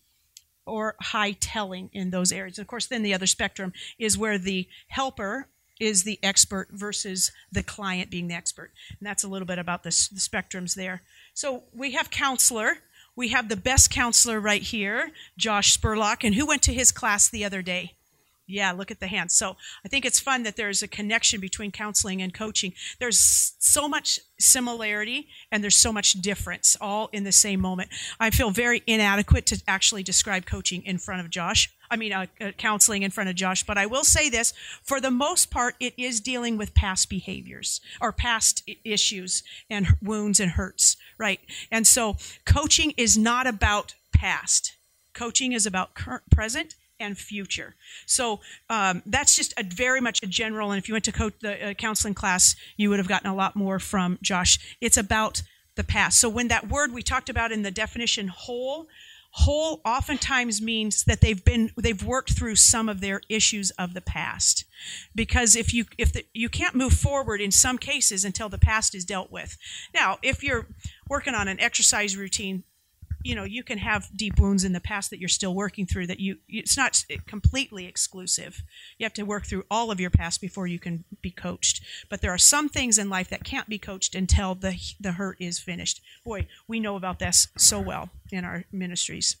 Speaker 2: or high telling in those areas. Of course, then the other spectrum is where the helper is the expert versus the client being the expert. And that's a little bit about the, the spectrums there. So we have counselor. We have the best counselor right here, Josh Spurlock. And who went to his class the other day? Yeah, look at the hands. So I think it's fun that there's a connection between counseling and coaching. There's so much similarity and there's so much difference all in the same moment. I feel very inadequate to actually describe coaching in front of Josh. I mean, uh, uh, counseling in front of Josh. But I will say this, for the most part, it is dealing with past behaviors or past I- issues and wounds and hurts, right? And so coaching is not about past. Coaching is about current, present, and future. So um, that's just a very much a general, and if you went to co- the uh, counseling class, you would have gotten a lot more from Josh. It's about the past. So when that word we talked about in the definition whole, whole oftentimes means that they've been they've worked through some of their issues of the past. Because if you if the, you can't move forward in some cases until the past is dealt with. Now, if you're working on an exercise routine, you know, you can have deep wounds in the past that you're still working through that you, it's not completely exclusive. You have to work through all of your past before you can be coached. But there are some things in life that can't be coached until the the hurt is finished. Boy, we know about this so well in our ministries.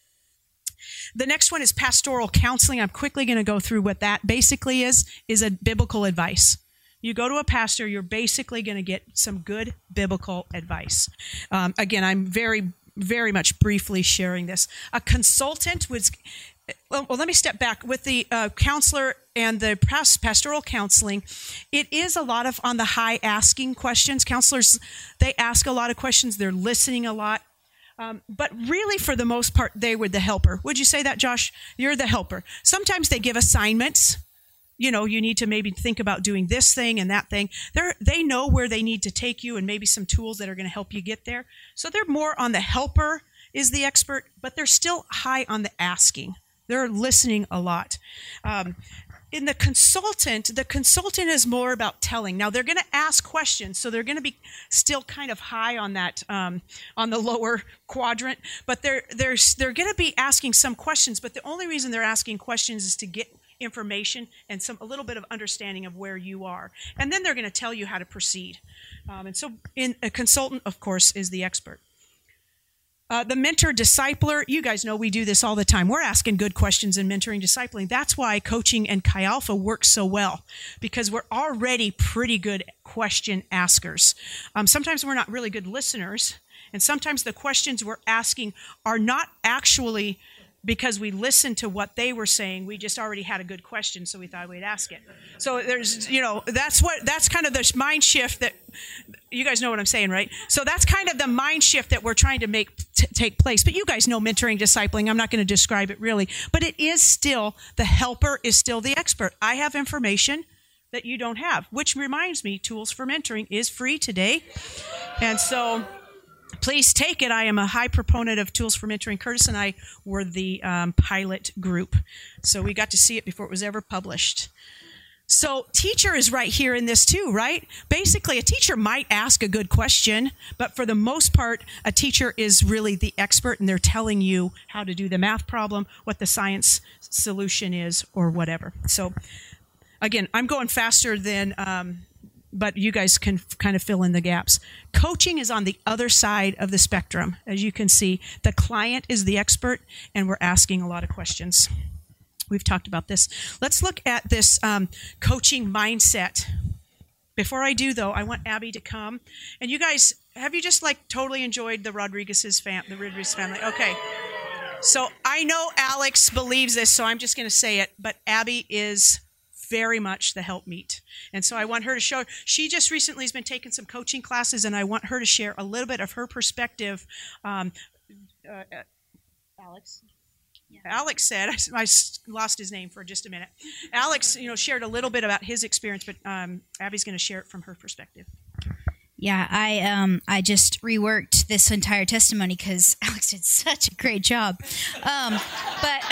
Speaker 2: The next one is pastoral counseling. I'm quickly going to go through what that basically is, is a biblical advice. You go to a pastor, you're basically going to get some good biblical advice. Um, again, I'm very very much briefly sharing this. A consultant was, well, well let me step back. With the uh, counselor and the past, pastoral counseling, it is a lot of on the high asking questions. Counselors, they ask a lot of questions. They're listening a lot. Um, but really, for the most part, they were the helper. Would you say that, Josh? You're the helper. Sometimes they give assignments. you know, you need to maybe think about doing this thing and that thing. They're, they know where they need to take you and maybe some tools that are going to help you get there. So they're more on the helper is the expert, but they're still high on the asking. They're listening a lot. Um, in the consultant, the consultant is more about telling. Now they're going to ask questions, so they're going to be still kind of high on that, um, on the lower quadrant. But they're they're they're going to be asking some questions. But the only reason they're asking questions is to get information and some a little bit of understanding of where you are, and then they're going to tell you how to proceed. Um, and so, in a consultant, of course, is the expert. Uh, the mentor discipler, you guys know we do this all the time. We're asking good questions in mentoring discipling. That's why coaching and Chi Alpha work so well, because we're already pretty good question askers. Um, sometimes we're not really good listeners, and sometimes the questions we're asking are not actually because we listened to what they were saying. We just already had a good question, so we thought we'd ask it. So there's, you know, that's what that's kind of the mind shift that you guys know what I'm saying, right? So that's kind of the mind shift that we're trying to make t- take place. But you guys know mentoring, discipling. I'm not going to describe it really, but it is still the helper is still the expert. I have information that you don't have, which reminds me, Tools for Mentoring is free today, and so please take it. I am a high proponent of Tools for Mentoring. Curtis and I were the um, pilot group, so we got to see it before it was ever published. So teacher is right here in this too, right? Basically, a teacher might ask a good question, but for the most part, a teacher is really the expert, and they're telling you how to do the math problem, what the science solution is, or whatever. So again, I'm going faster than... Um, but you guys can f- kind of fill in the gaps. Coaching is on the other side of the spectrum. As you can see, the client is the expert, and we're asking a lot of questions. We've talked about this. Let's look at this um, coaching mindset. Before I do, though, I want Abby to come. And you guys, have you just like totally enjoyed the Rodriguez's fam- the Rodriguez family? Okay. So I know Alex believes this, so I'm just going to say it. But Abby is very much the helpmeet. And so I want her to show, she just recently has been taking some coaching classes, and I want her to share a little bit of her perspective. Um, uh, Alex? Yeah. Alex said, I, I lost his name for just a minute. Alex, you know, shared a little bit about his experience, but um, Abby's going to share it from her perspective.
Speaker 6: Yeah, I um I just reworked this entire testimony because Alex did such a great job. Um, but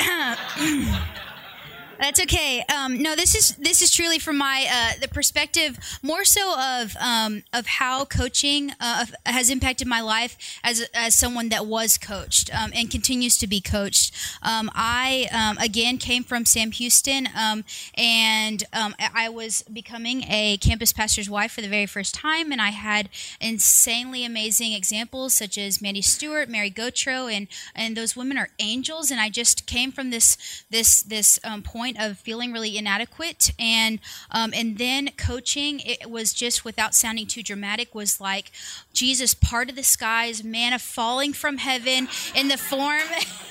Speaker 6: that's okay. Um, no, this is this is truly from my uh, the perspective more so of um, of how coaching uh, has impacted my life as as someone that was coached um, and continues to be coached. Um, I um, again came from Sam Houston, um, and um, I was becoming a campus pastor's wife for the very first time, and I had insanely amazing examples such as Mandy Stewart, Mary Gautreaux, and and those women are angels. And I just came from this this this um, point of feeling really inadequate, and um, and then coaching, it was just, without sounding too dramatic, was like Jesus parted the skies, manna falling from heaven in the form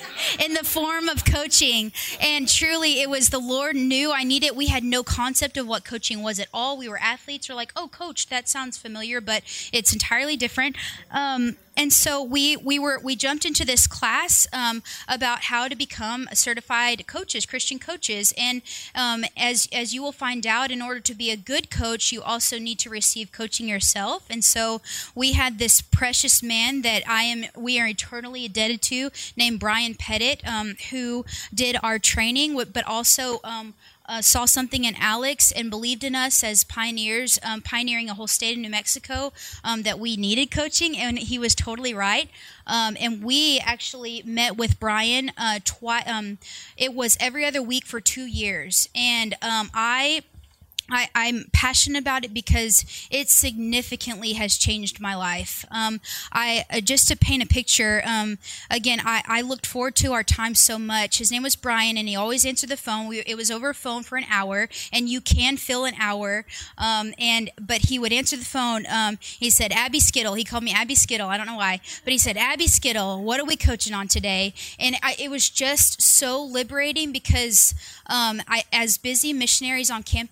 Speaker 6: in the form of coaching. And truly, it was the Lord knew I needed. We had no concept of what coaching was at all. We were athletes. We're like, oh, coach, that sounds familiar, but it's entirely different. Um, And so we we were we jumped into this class um, about how to become certified coaches, Christian coaches. And um, as as you will find out, in order to be a good coach, you also need to receive coaching yourself. And so we had this precious man that I am we are eternally indebted to, named Brian Pettit, um, who did our training, but also um, Uh, saw something in Alex and believed in us as pioneers, um, pioneering a whole state of New Mexico, um, that we needed coaching, and he was totally right. Um, and we actually met with Brian uh, twice. Um, it was every other week for two years, and um, I. I, I'm passionate about it because it significantly has changed my life. Um, I uh, just to paint a picture, um, again, I, I looked forward to our time so much. His name was Brian, and he always answered the phone. We, it was over a phone for an hour, and you can fill an hour. Um, and but he would answer the phone. Um, he said, Abby Skittle. He called me Abby Skittle. I don't know why, but he said, Abby Skittle, what are we coaching on today? And I, it was just so liberating because um, I, as busy missionaries on campus, and maybe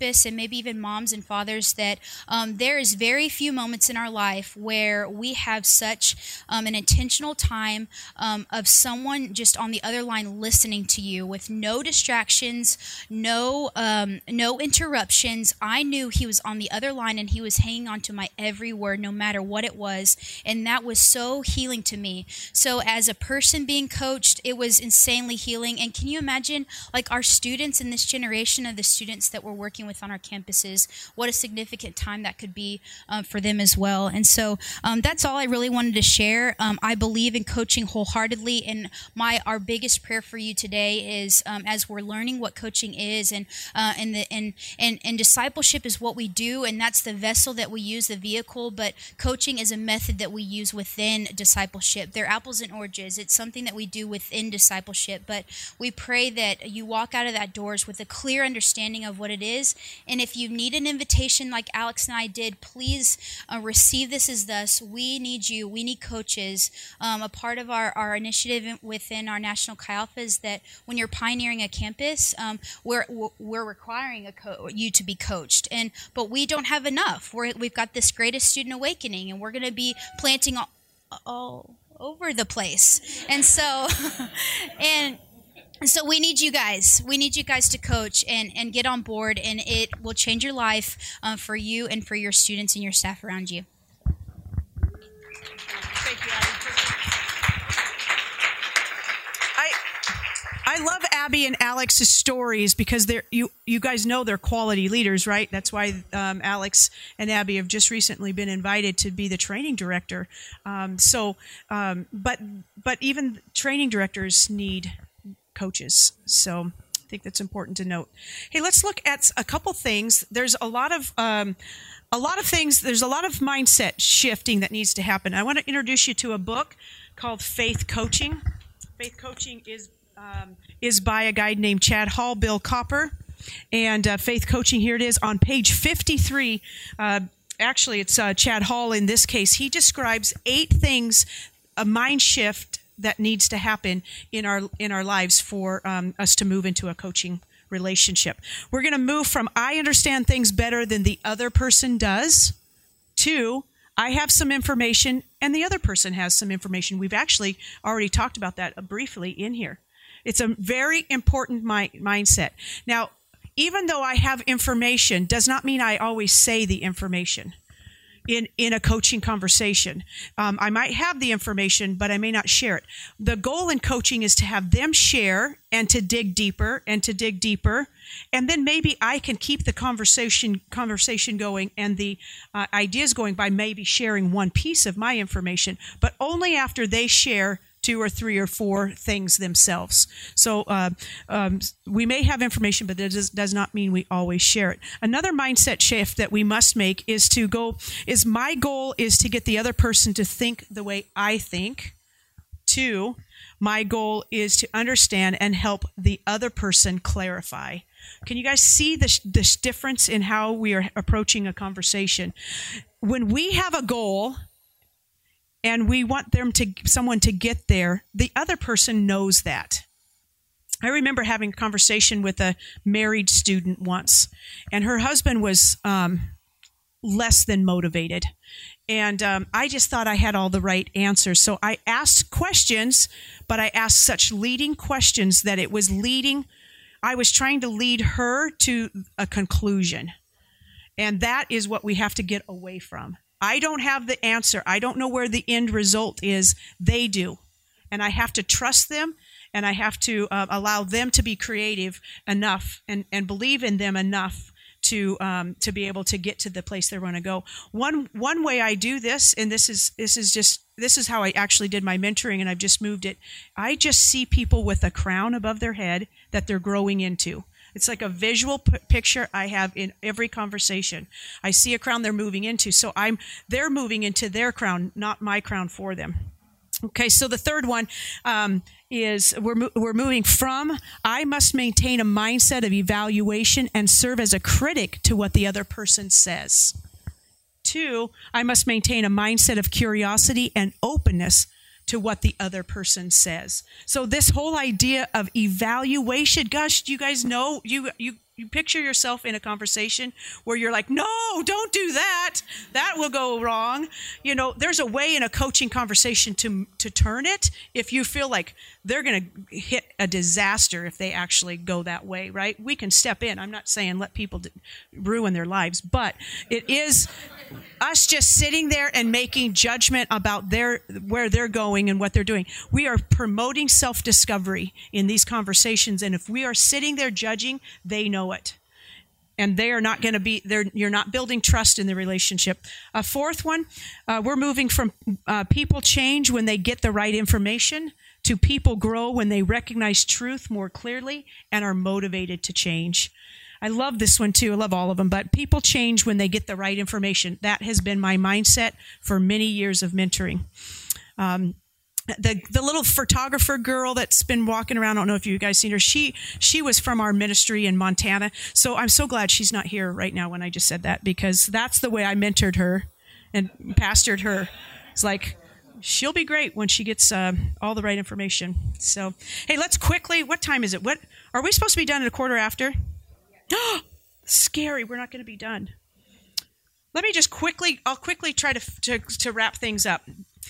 Speaker 6: maybe even moms and fathers, that um, there is very few moments in our life where we have such um, an intentional time um, of someone just on the other line listening to you with no distractions, no um, no interruptions. I knew he was on the other line and he was hanging on to my every word, no matter what it was, and that was so healing to me. So as a person being coached, it was insanely healing. And can you imagine, like, our students in this generation of the students that we're working with on our campuses, what a significant time that could be um, for them as well. And so um, that's all I really wanted to share. Um, I believe in coaching wholeheartedly, and my our biggest prayer for you today is um, as we're learning what coaching is, and uh, and the and, and and discipleship is what we do, and that's the vessel that we use, the vehicle, but coaching is a method that we use within discipleship. They're apples and oranges. It's something that we do within discipleship, but we pray that you walk out of that doors with a clear understanding of what it is. And if you need an invitation like Alex and I did, please uh, receive this as thus. We need you. We need coaches. Um, a part of our, our initiative within our National Chi Alpha is that when you're pioneering a campus, um, we're we're requiring a co- you to be coached. And but we don't have enough. We're, we've got this greatest student awakening, and we're going to be planting all, all over the place. And so, and And so we need you guys. We need you guys to coach and, and get on board, and it will change your life uh, for you and for your students and your staff around you.
Speaker 2: Thank you, Abby. I I love Abby and Alex's stories because they're you you guys know they're quality leaders, right? That's why um, Alex and Abby have just recently been invited to be the training director. Um, so, um, but but even training directors need coaches. So I think that's important to note. Hey, let's look at a couple things. There's a lot of um, a lot of things. There's a lot of mindset shifting that needs to happen. I want to introduce you to a book called Faith Coaching. Faith Coaching is um, is by a guy named Chad Hall, Bill Copper, and uh, Faith Coaching. Here it is on page fifty-three. Uh, actually, it's uh, Chad Hall in this case. He describes eight things, a mind shift that needs to happen in our in our lives for um, us to move into a coaching relationship. We're going to move from I understand things better than the other person does to I have some information and the other person has some information. We've actually already talked about that briefly in here. It's a very important mi- mindset. Now, even though I have information does not mean I always say the information. In, in a coaching conversation. Um, I might have the information, but I may not share it. The goal in coaching is to have them share and to dig deeper and to dig deeper. And then maybe I can keep the conversation conversation going and the uh, ideas going by maybe sharing one piece of my information, but only after they share two or three or four things themselves. So uh, um, we may have information, but that does, does not mean we always share it. Another mindset shift that we must make is to go, is my goal is to get the other person to think the way I think. Two, my goal is to understand and help the other person clarify. Can you guys see this, this difference in how we are approaching a conversation? When we have a goal, and we want them to someone to get there, the other person knows that. I remember having a conversation with a married student once, and her husband was um, less than motivated. And um, I just thought I had all the right answers. So I asked questions, but I asked such leading questions that it was leading, I was trying to lead her to a conclusion. And that is what we have to get away from. I don't have the answer. I don't know where the end result is. They do. And I have to trust them, and I have to uh, allow them to be creative enough and, and believe in them enough to um, to be able to get to the place they want to go. One one way I do this, and this is this is just this is how I actually did my mentoring, and I've just moved it. I just see people with a crown above their head that they're growing into. It's like a visual p- picture I have in every conversation. I see a crown they're moving into, so I'm they're moving into their crown, not my crown for them. Okay, so the third one um, is we're mo- we're moving from I must maintain a mindset of evaluation and serve as a critic to what the other person says. Two, I must maintain a mindset of curiosity and openness to what the other person says. So this whole idea of evaluation, gosh, do you guys know, you you you picture yourself in a conversation where you're like, no, don't do that. That will go wrong. You know, there's a way in a coaching conversation to to turn it if you feel like they're going to hit a disaster if they actually go that way, right? We can step in. I'm not saying let people d- ruin their lives, but it is us just sitting there and making judgment about their where they're going and what they're doing. We are promoting self-discovery in these conversations, and if we are sitting there judging, they know it. And they are not going to be there. You're not building trust in the relationship. A fourth one, uh, we're moving from uh, people change when they get the right information to people grow when they recognize truth more clearly and are motivated to change. I love this one too. I love all of them, but people change when they get the right information. That has been my mindset for many years of mentoring. Um, The the little photographer girl that's been walking around, I don't know if you guys seen her. She she was from our ministry in Montana. So I'm so glad she's not here right now when I just said that, because that's the way I mentored her and pastored her. It's like, she'll be great when she gets uh, all the right information. So, hey, let's quickly, what time is it? What are we supposed to be done at a quarter after? Scary, we're not going to be done. Let me just quickly, I'll quickly try to to, to wrap things up.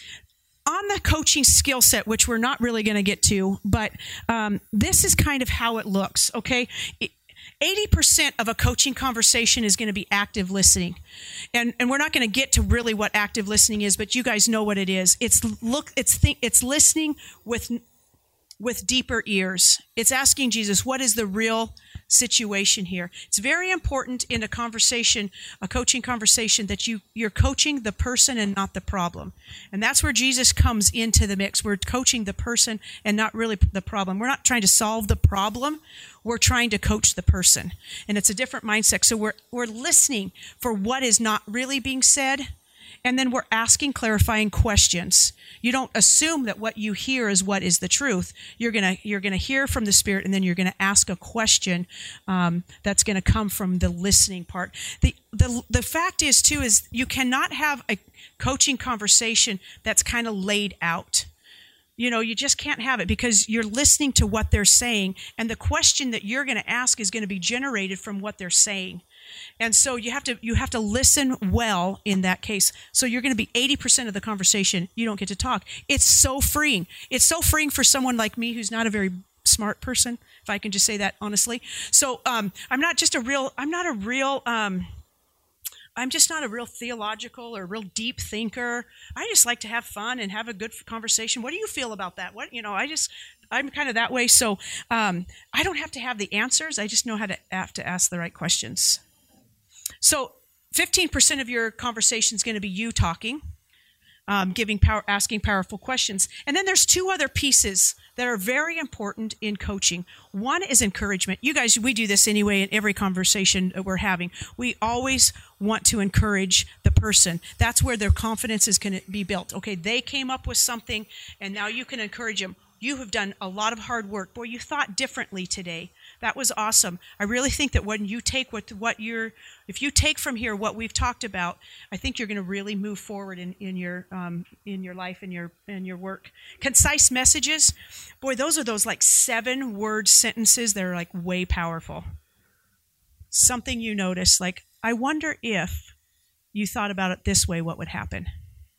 Speaker 2: On the coaching skill set, which we're not really going to get to, but um, this is kind of how it looks, okay? eighty percent of a coaching conversation is going to be active listening. And and we're not going to get to really what active listening is, but you guys know what it is. It's look it's th- it's listening with with deeper ears. It's asking Jesus, what is the real situation here? It's very important in a conversation, a coaching conversation, that you, you're coaching the person and not the problem. And that's where Jesus comes into the mix. We're coaching the person and not really the problem. We're not trying to solve the problem. We're trying to coach the person. And it's a different mindset. So we're we're listening for what is not really being said. And then we're asking clarifying questions. You don't assume that what you hear is what is the truth. You're gonna you're gonna hear from the Spirit, and then you're gonna ask a question um, that's gonna come from the listening part. The the the fact is too is you cannot have a coaching conversation that's kind of laid out. You know, you just can't have it, because you're listening to what they're saying, and the question that you're going to ask is going to be generated from what they're saying. And so you have to you have to listen well in that case. So you're going to be eighty percent of the conversation. You don't get to talk. It's so freeing. It's so freeing for someone like me who's not a very smart person, if I can just say that honestly. So um, I'm not just a real. I'm not a real. Um, I'm just not a real theological or real deep thinker. I just like to have fun and have a good conversation. What do you feel about that? What, you know, I just, I'm kind of that way. So um, I don't have to have the answers. I just know how to have to ask the right questions. So fifteen percent of your conversation is going to be you talking, um, giving power, asking powerful questions. And then there's two other pieces that are very important in coaching. One is encouragement. You guys, we do this anyway in every conversation that we're having. We always want to encourage the person. That's where their confidence is going to be built. Okay, they came up with something, and now you can encourage them. You have done a lot of hard work. Boy, you thought differently today. That was awesome. I really think that when you take what what you're, if you take from here what we've talked about, I think you're going to really move forward in, in your um, in your life and your and your work. Concise messages, boy, those are those like seven word sentences that are like way powerful. Something you notice, like, I wonder if you thought about it this way, what would happen?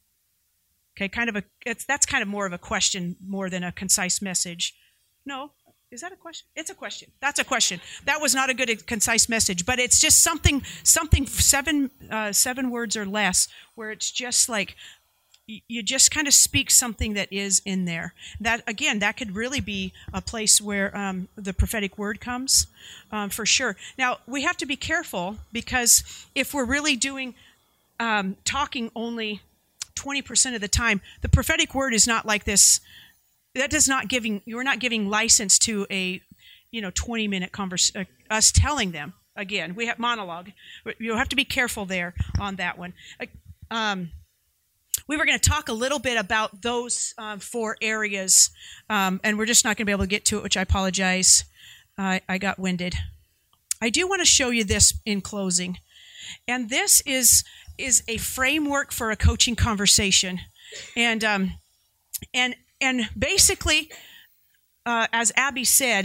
Speaker 2: Okay, kind of a it's that's kind of more of a question more than a concise message. No. Is that a question? It's a question. That's a question. That was not a good, concise message, but it's just something, something seven, uh, seven words or less, where it's just like you just kind of speak something that is in there. That again, that could really be a place where um, the prophetic word comes, um, for sure. Now we have to be careful, because if we're really doing um, talking only twenty percent of the time, the prophetic word is not like this. That does not giving, you're not giving license to a, you know, twenty minute conversation, uh, us telling them. Again, we have monologue. You'll have to be careful there on that one. Um, we were going to talk a little bit about those um, four areas, um, and we're just not going to be able to get to it, which I apologize. Uh, I got winded. I do want to show you this in closing. And this is is a framework for a coaching conversation. And um, and And basically, uh, as Abby said,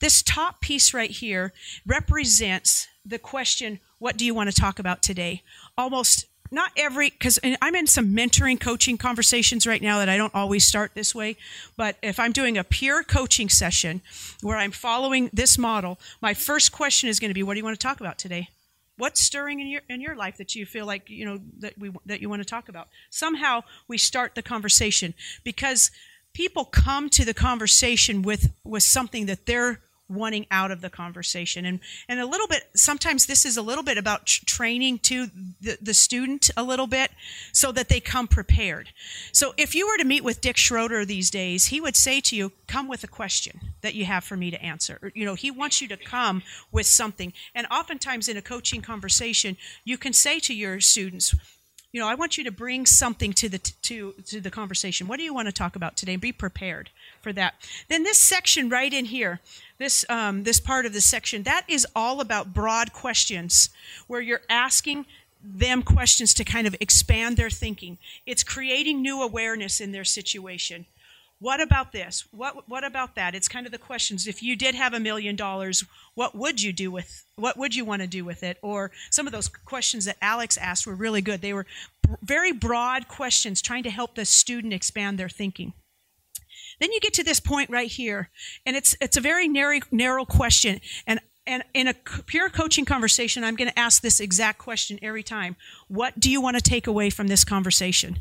Speaker 2: this top piece right here represents the question, what do you want to talk about today? Almost not every, because I'm in some mentoring coaching conversations right now that I don't always start this way, but if I'm doing a pure coaching session where I'm following this model, my first question is going to be, what do you want to talk about today? What's stirring in your in your life that you feel like, you know, that we that you want to talk about? Somehow we start the conversation, because people come to the conversation with with something that they're wanting out of the conversation. And and a little bit, sometimes this is a little bit about tr- training to the, the student a little bit so that they come prepared. So if you were to meet with Dick Schroeder these days, he would say to you, come with a question that you have for me to answer. Or, you know, he wants you to come with something. And oftentimes in a coaching conversation, you can say to your students, you know, I want you to bring something to the to to the conversation. What do you want to talk about today? Be prepared for that. Then this section right in here, this um, this part of the section, that is all about broad questions where you're asking them questions to kind of expand their thinking. It's creating new awareness in their situation. What about this? What what about that? It's kind of the questions. If you did have a million dollars, what would you do with? What would you want to do with it? Or some of those questions that Alex asked were really good. They were b- very broad questions trying to help the student expand their thinking. Then you get to this point right here, and it's it's a very narrow narrow question. And and in a pure coaching conversation, I'm going to ask this exact question every time. What do you want to take away from this conversation?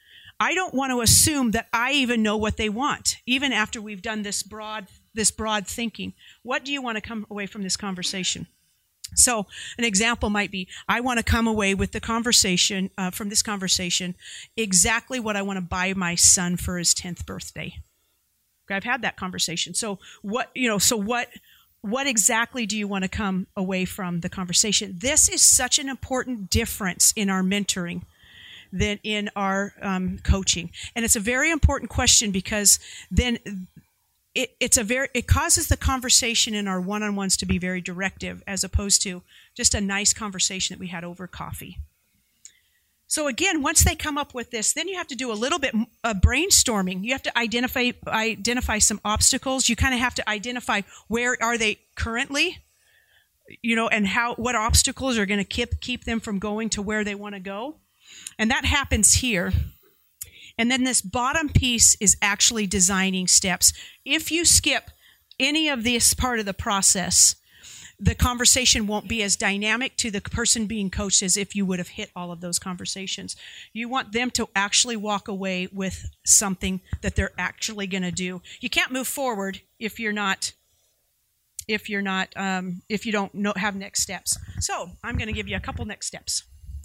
Speaker 2: I don't want to assume that I even know what they want, even after we've done this broad this broad thinking. What do you want to come away from this conversation? So an example might be, I want to come away with the conversation, uh, from this conversation, exactly what I want to buy my son for his tenth birthday. Okay, I've had that conversation. So what, you know, so what, what exactly do you want to come away from the conversation? This is such an important difference in our mentoring than in our um, coaching. And it's a very important question, because then it, it's a very, it causes the conversation in our one-on-ones to be very directive, as opposed to just a nice conversation that we had over coffee. So again, once they come up with this, then you have to do a little bit of brainstorming. You have to identify identify some obstacles. You kind of have to identify where are they currently, you know, and how, what obstacles are going to keep keep them from going to where they want to go. And that happens here. And then this bottom piece is actually designing steps. If you skip any of this part of the process, the conversation won't be as dynamic to the person being coached as if you would have hit all of those conversations. You want them to actually walk away with something that they're actually going to do. You can't move forward if you're not, if you're not, um, if you don't know, have next steps. So I'm going to give you a couple next steps.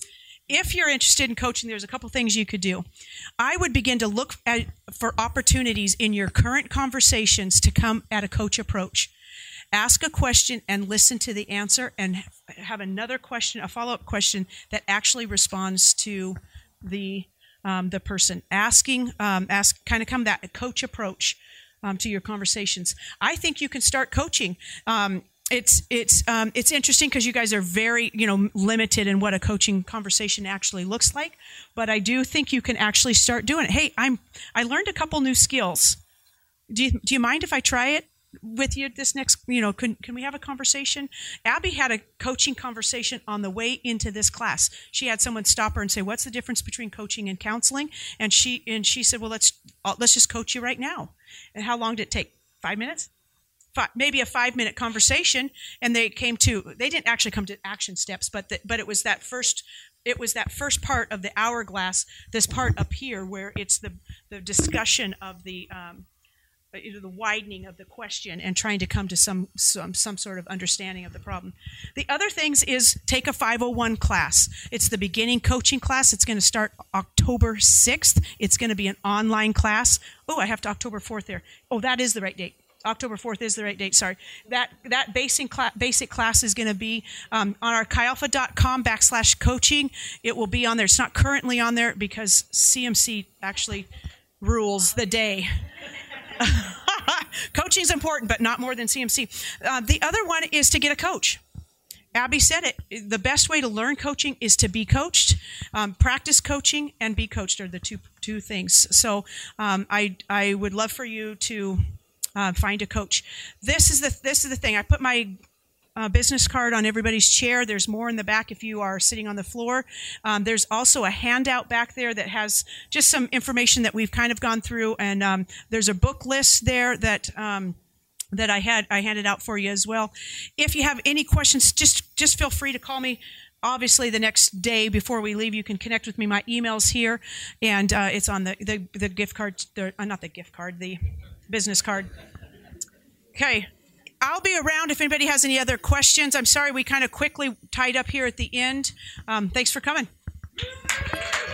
Speaker 2: If you're interested in coaching, there's a couple things you could do. I would begin to look at, for opportunities in your current conversations to come at a coach approach. Ask a question and listen to the answer, and have another question, a follow-up question that actually responds to the um, the person. Asking, um, ask, kind of come that coach approach um, to your conversations. I think you can start coaching. Um, It's it's um, it's interesting because you guys are very, you know, limited in what a coaching conversation actually looks like, but I do think you can actually start doing it. Hey, I'm I learned a couple new skills. Do you do you mind if I try it with you this next? You know, can can we have a conversation? Abby had a coaching conversation on the way into this class. She had someone stop her and say, "What's the difference between coaching and counseling?" And she and she said, "Well, let's uh, let's just coach you right now." And how long did it take? Five minutes. Five, maybe a five-minute conversation, and they came to. They didn't actually come to action steps, but the, but it was that first. It was that first part of the hourglass. This part up here, where it's the the discussion of the um, you know, the widening of the question and trying to come to some some some sort of understanding of the problem. The other things is take a five oh one class. It's the beginning coaching class. It's going to start October sixth. It's going to be an online class. Oh, I have to October fourth there. Oh, that is the right date. October fourth is the right date, sorry. That that basic, cla- basic class is going to be um, on our chi alpha dot com backslash coaching. It will be on there. It's not currently on there because C M C actually rules the day. Coaching is important, but not more than C M C. Uh, the other one is to get a coach. Abby said it. The best way to learn coaching is to be coached. Um, practice coaching and be coached are the two two things. So um, I I would love for you to uh, find a coach. This is the this is the thing. I put my uh, business card on everybody's chair. There's more in the back if you are sitting on the floor. Um, there's also a handout back there that has just some information that we've kind of gone through, and um, there's a book list there that. Um, that I had I handed out for you as well. If you have any questions, just just feel free to call me. Obviously, the next day before we leave, you can connect with me. My email's here, and uh, it's on the, the, the gift card, the, uh, not the gift card, the business card. Okay, I'll be around if anybody has any other questions. I'm sorry we kind of quickly tied up here at the end. Um, thanks for coming.